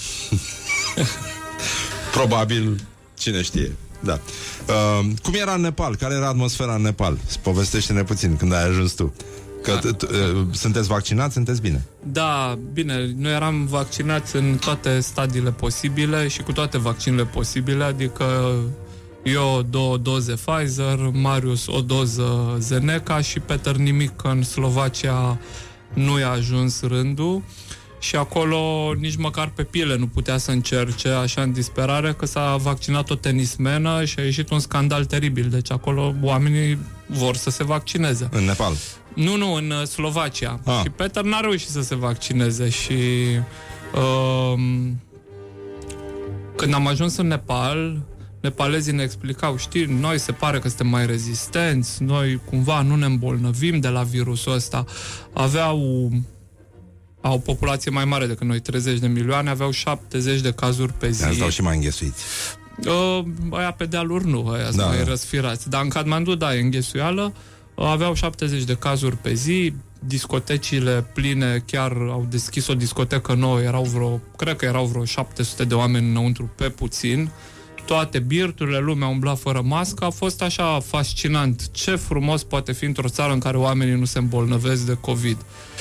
Probabil, cine știe. Da. Uh, cum era în Nepal? Care era atmosfera în Nepal? Povestește-ne puțin când ai ajuns tu. Că uh, sunteți vaccinați, sunteți bine? Da, bine. Noi eram vaccinați în toate stadiile posibile și cu toate vaccinurile posibile, adică eu două doze Pfizer, Marius o doză Zeneca și Peter nimic, că în Slovacia nu i-a ajuns rândul. Și acolo nici măcar pe piele nu putea să încerce, așa în disperare, că s-a vaccinat o tenismenă și a ieșit un scandal teribil. Deci acolo oamenii vor să se vaccineze. În Nepal? Nu, nu, în Slovacia. Ah. Și Peter n-a reușit să se vaccineze și um, când am ajuns în Nepal, nepalezii ne explicau, știi, noi se pare că suntem mai rezistenți, noi cumva nu ne îmbolnăvim de la virusul ăsta. Aveau au o populație mai mare decât noi, treizeci de milioane, aveau șaptezeci de cazuri pe zi. Stau și mai înghesuiți. Uh, aia pe dealuri nu, aia sunt da, mai da. răsfirați. Dar în Kathmandu, da, e înghesuială. Uh, aveau șaptezeci de cazuri pe zi, discotecile pline, chiar au deschis o discotecă nouă, erau vreo, cred că erau vreo șapte sute de oameni înăuntru pe puțin. Toate birturile, lumea umbla fără mască, a fost așa fascinant. Ce frumos poate fi într-o țară în care oamenii nu se îmbolnăvesc de COVID.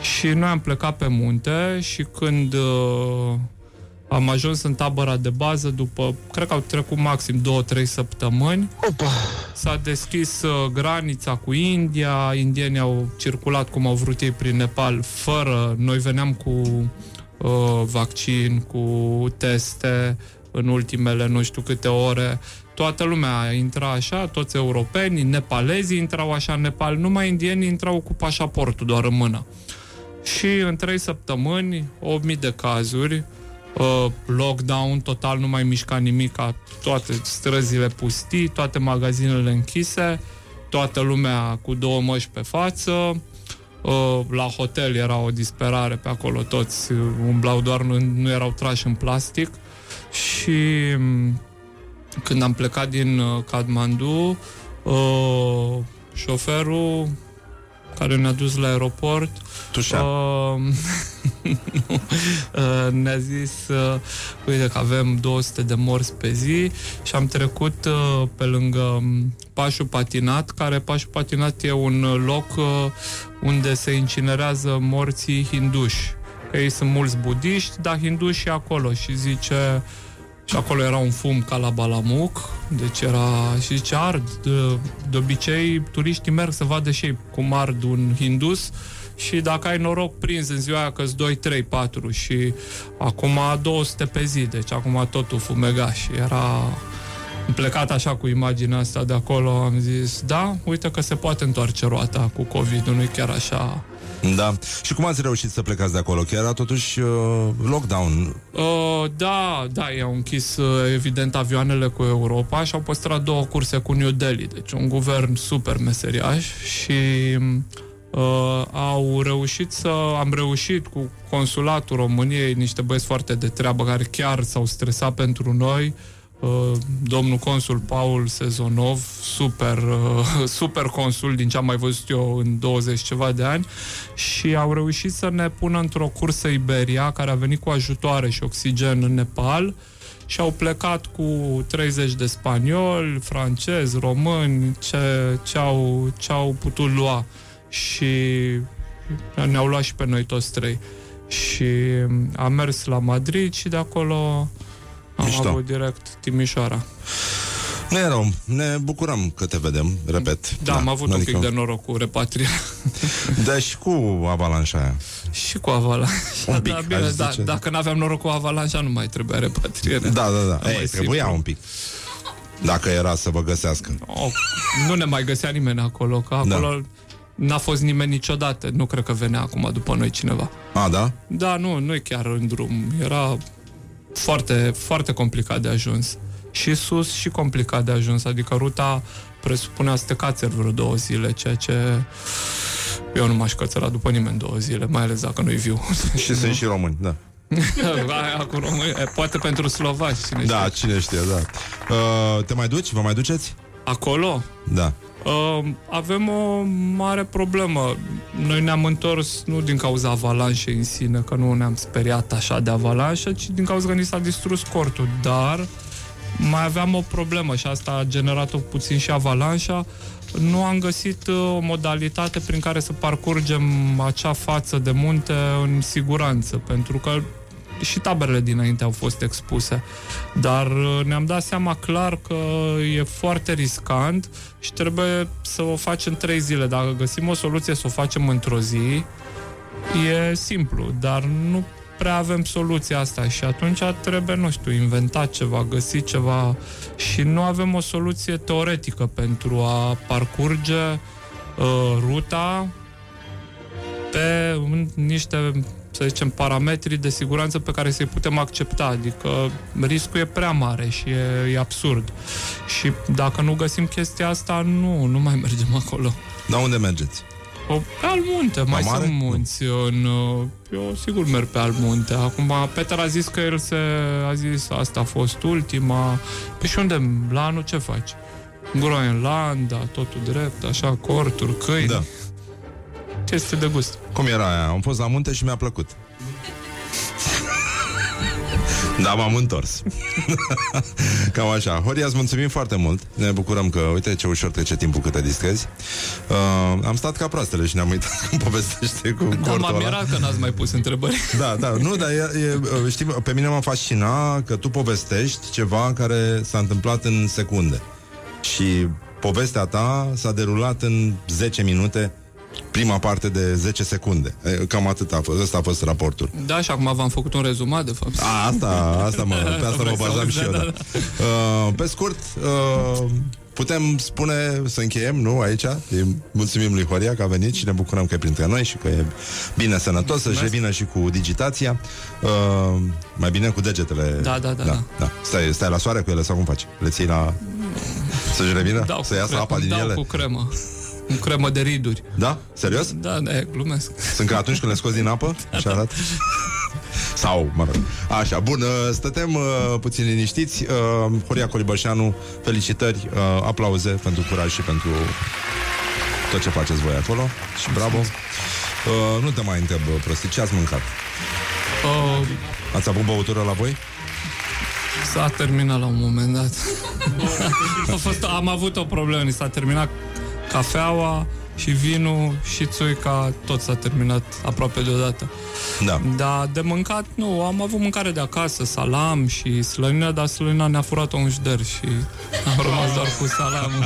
Și noi am plecat pe munte și când uh, am ajuns în tabăra de bază, după, cred că au trecut maxim două trei săptămâni, Opa. s-a deschis uh, granița cu India, indienii au circulat cum au vrut ei prin Nepal, fără, noi veneam cu uh, vaccin, cu teste în ultimele nu știu câte ore, toată lumea intra așa, toți europenii, nepalezii intrau așa în Nepal, numai indienii intrau cu pașaportul doar în mână. Și în trei săptămâni, opt mii de cazuri, uh, lockdown total, nu mai mișca nimic, toate străzile pustii, toate magazinele închise, toată lumea cu două măști pe față, uh, la hotel era o disperare pe acolo, toți umblau doar, nu, nu erau trași în plastic. Și când am plecat din uh, Kathmandu, uh, șoferul care ne-a dus la aeroport uh, uh, ne-a zis uh, uite că avem două sute de morți pe zi și am trecut uh, pe lângă Pașul Patinat, care Pașul Patinat e un loc uh, unde se incinerează morții hinduși. Că ei sunt mulți budiști, dar hinduși acolo și zice, și acolo era un fum ca la Balamuc, deci era, și zice, ard, de, de obicei turiștii merg să vadă și ei cum ard un hindus și dacă ai noroc prins în ziua aia că-s doi, trei, patru și acum două sute pe zi, deci acum totul fumega și era... Am plecat așa cu imaginea asta de acolo, am zis, da, uite că se poate întoarce roata cu COVID-ul, nu-i chiar așa... Da. Și cum ați reușit să plecați de acolo? Că era totuși uh, lockdown. Uh, da, da, i-au închis uh, evident avioanele cu Europa și au păstrat două curse cu New Delhi. Deci un guvern super meseriaș și uh, au reușit să... Am reușit cu consulatul României, niște băieți foarte de treabă care chiar s-au stresat pentru noi. Uh, domnul consul Paul Sezonov, super, uh, super consul din ce am mai văzut eu în douăzeci ceva de ani, și au reușit să ne pună într-o cursă Iberia care a venit cu ajutoare și oxigen în Nepal și au plecat cu treizeci de spanioli, francezi, români, ce, ce, au, ce au putut lua și ne-au luat și pe noi toți trei și am mers la Madrid și de acolo am Mișto. avut direct Timișoara. Ne eram, ne bucurăm că te vedem, repet. Da, da am avut adică... un pic de noroc cu repatrierea. Da, și cu avalanșa aia. Și cu avalanșa, un pic, da, bine, da, dacă n-aveam noroc cu avalanșa, nu mai trebuia repatrierea. Da, da, da, Ei, trebuia simplu. un pic. Dacă era să vă găsească. Oh, nu ne mai găsea nimeni acolo, că acolo da. n-a fost nimeni niciodată. Nu cred că venea acum după noi cineva. A, da? Da, nu, nu e chiar în drum. Era foarte, foarte complicat de ajuns. Și sus și complicat de ajuns. Adică ruta presupunea să te cațeri vreo două zile, ceea ce eu nu m-aș cățăra după nimeni două zile, mai ales dacă nu-i viu. Și sunt și români, da. Aia cu români, poate pentru slovaci, cine da, știe. cine știe, da. Uh, te mai duci? Vă mai duceți? Acolo? Da. Uh, avem o mare problemă. Noi ne-am întors nu din cauza avalanșei în sine, că nu ne-am speriat așa de avalanșă, ci din cauza că ni s-a distrus cortul. Dar mai aveam o problemă și asta a generat-o puțin și avalanșa. Nu am găsit o modalitate prin care să parcurgem acea față de munte în siguranță, pentru că și taberele dinainte au fost expuse. Dar ne-am dat seama clar că e foarte riscant și trebuie să o facem trei zile. Dacă găsim o soluție să o facem într-o zi, e simplu, dar nu prea avem soluția asta și atunci trebuie, nu știu, inventat ceva, găsit ceva și nu avem o soluție teoretică pentru a parcurge uh, ruta pe niște, să zicem, parametri de siguranță pe care să-i putem accepta, adică riscul e prea mare și e, e absurd. Și dacă nu găsim chestia asta, nu, nu mai mergem acolo. Dar unde mergeți? O, pe Almunte, mai sunt munți în, eu sigur merg pe Almunte. Acum Peter a zis că el se a zis asta a fost ultima. Păi și unde? La anul ce faci? Groenlanda, totul drept, așa, corturi, câini. Da. Chestii de gust. Cum era aia? Am fost la munte și mi-a plăcut. Da, m-am întors. Cam așa. Horia, îți mulțumim foarte mult. Ne bucurăm că, uite ce ușor trece timpul cât te distrezi. uh, Am stat ca proastele și ne-am uitat cum povestește cu Da, cortul m-am ăla. mirat că n-ați mai pus întrebări. Da, da, nu, dar e, e, știi, pe mine mă fascina că tu povestești ceva care s-a întâmplat în secunde. Și povestea ta s-a derulat în zece minute, prima parte de zece secunde. Cam atât a fost, ăsta a fost raportul. Da, și acum v-am făcut un rezumat, de fapt. A, asta, asta mă, pe asta mă bazam și eu, da. Uh, pe scurt, uh, putem spune să încheiem, nu, aici? Îi mulțumim lui Horia că a venit și ne bucurăm că e printre noi și că e bine sănătos, să-și revină și cu digitația. Uh, mai bine cu degetele. Da, da, da, da. da. Stai, stai la soare cu ele sau cum faci? Le ții la... Să-și revină? Dau să iasă cremă, apa din dau ele? cu cremă. Cu cremă de riduri. Da? Serios? Da, da, glumesc. Sunt ca atunci când le scoți din apă? Și arată? Sau, mă rog. Așa, bun, stătem uh, puțin liniștiți. uh, Horia Colibășanu, felicitări, uh, aplauze pentru curaj și pentru tot ce faceți voi acolo. Și bravo. uh, Nu te mai întreb, prostii, ce ați mâncat? Uh, Ați avut băutură la voi? S-a terminat la un moment dat. A fost, am avut o problemă, s-a terminat cafeaua și vinul și țuica, tot s-a terminat aproape deodată. Da. Dar de mâncat, nu, am avut mâncare de acasă, salam și slănină, dar slănina ne-a furat un jder și am rămas doar cu salamul.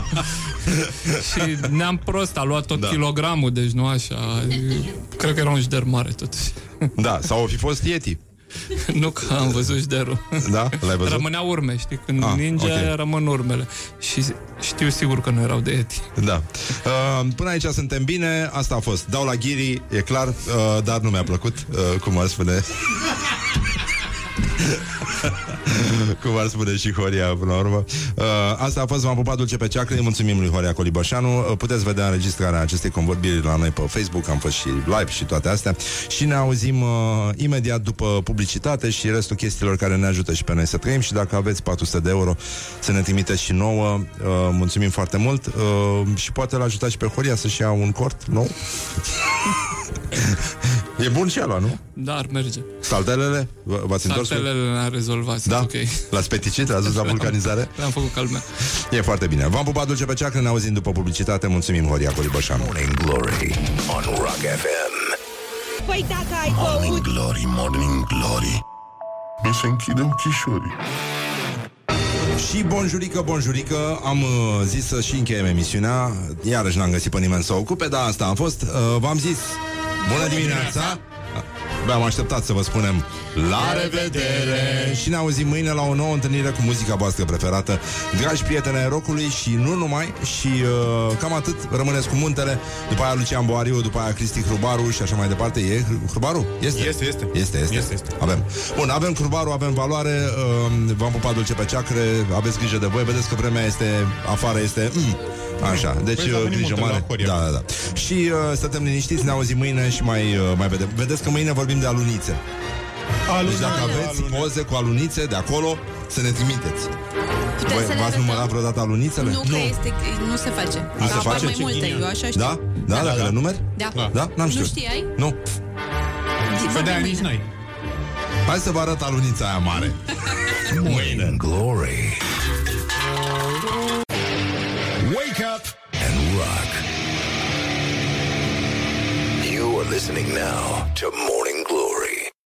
Și ne-am prost, a luat tot da. kilogramul, deci nu așa. Cred că era un jder mare totuși. Da, sau o fi fost Yeti. Nu că am văzut jderul. Da? L-ai văzut? Rămânea urme, știi? Când ah, ninge, okay. rămân urmele. Și știu sigur că nu erau de Yeti. Da. Uh, până aici suntem bine. Asta a fost. Dau la ghiri, e clar, uh, dar nu mi-a plăcut, uh, cum ar spune. Cum ar spune și Horia până la urmă. uh, Asta a fost, v-am pupat dulce pe ceacră. Îi mulțumim lui Horia Colibășanu. uh, Puteți vedea înregistrarea acestei convorbiri la noi pe Facebook. Am fost și live și toate astea. Și ne auzim uh, imediat după publicitate și restul chestiilor care ne ajută și pe noi să trăim. Și dacă aveți patru sute de euro să ne trimiteți și nouă, uh, mulțumim foarte mult. uh, Și poate l-a ajutat și pe Horia să-și ia un cort nou. E bun și ăla, nu? Da, ar merge. Saltelele? V-ați întors? Saltelele le-a rezolvat. Da? Okay. L-ați peticit? L-ați dus la vulcanizare? Le-am făcut calmea. E foarte bine. V-am pupat dulce pe ceacră, ne auzim după publicitate. Mulțumim, Horia Colibășanu. Morning Glory on Rock F M. Păi dacă ai Morning băut... Glory, Morning Glory, mi se închide ochișorii. Și bonjurică, bonjurică. Am uh, zis să și încheiem emisiunea. Iarăși n-am găsit pe nimeni să o ocupe, dar asta a fost. uh, V-am zis bună dimineața. Am așteptat să vă spunem la revedere. Și ne auzim mâine la o nouă întâlnire cu muzica voastră preferată, dragi prieteni ai rockului. Și nu numai. Și uh, cam atât. Rămâneți cu Muntele. După aia Lucian Boariu, după aia Cristi Hrubaru și așa mai departe. E Hrubaru? Este? Este, este. Este, este. este, este. Avem. Bun, avem Hrubaru, avem valoare. uh, V-am pupat dulce pe ceacre. Aveți grijă de voi. Vedeți că vremea este, afară este mm. Așa, deci păi grijă mare. Da, da, da. Și uh, stătem liniștiți, ne auzim mâine și mai, uh, mai vedem. Vedeți că mâine vorbim de alunițe. Aluna, deci dacă aveți alune. poze cu alunițe de acolo, să ne trimiteți. Puteți Voi, să le v-ați arătăm? numărat vreodată alunițele? Nu, că este, nu se face. Nu se Apar face? mai multe, eu așa știu. Da? Da, da, dacă da. le numeri? Da. Da? Da? N-am știut. Nu știai? Nu. Vedea nici noi. Hai să vă arăt alunița aia mare. Morning Glory. Wake up and rock. You are listening now to Morning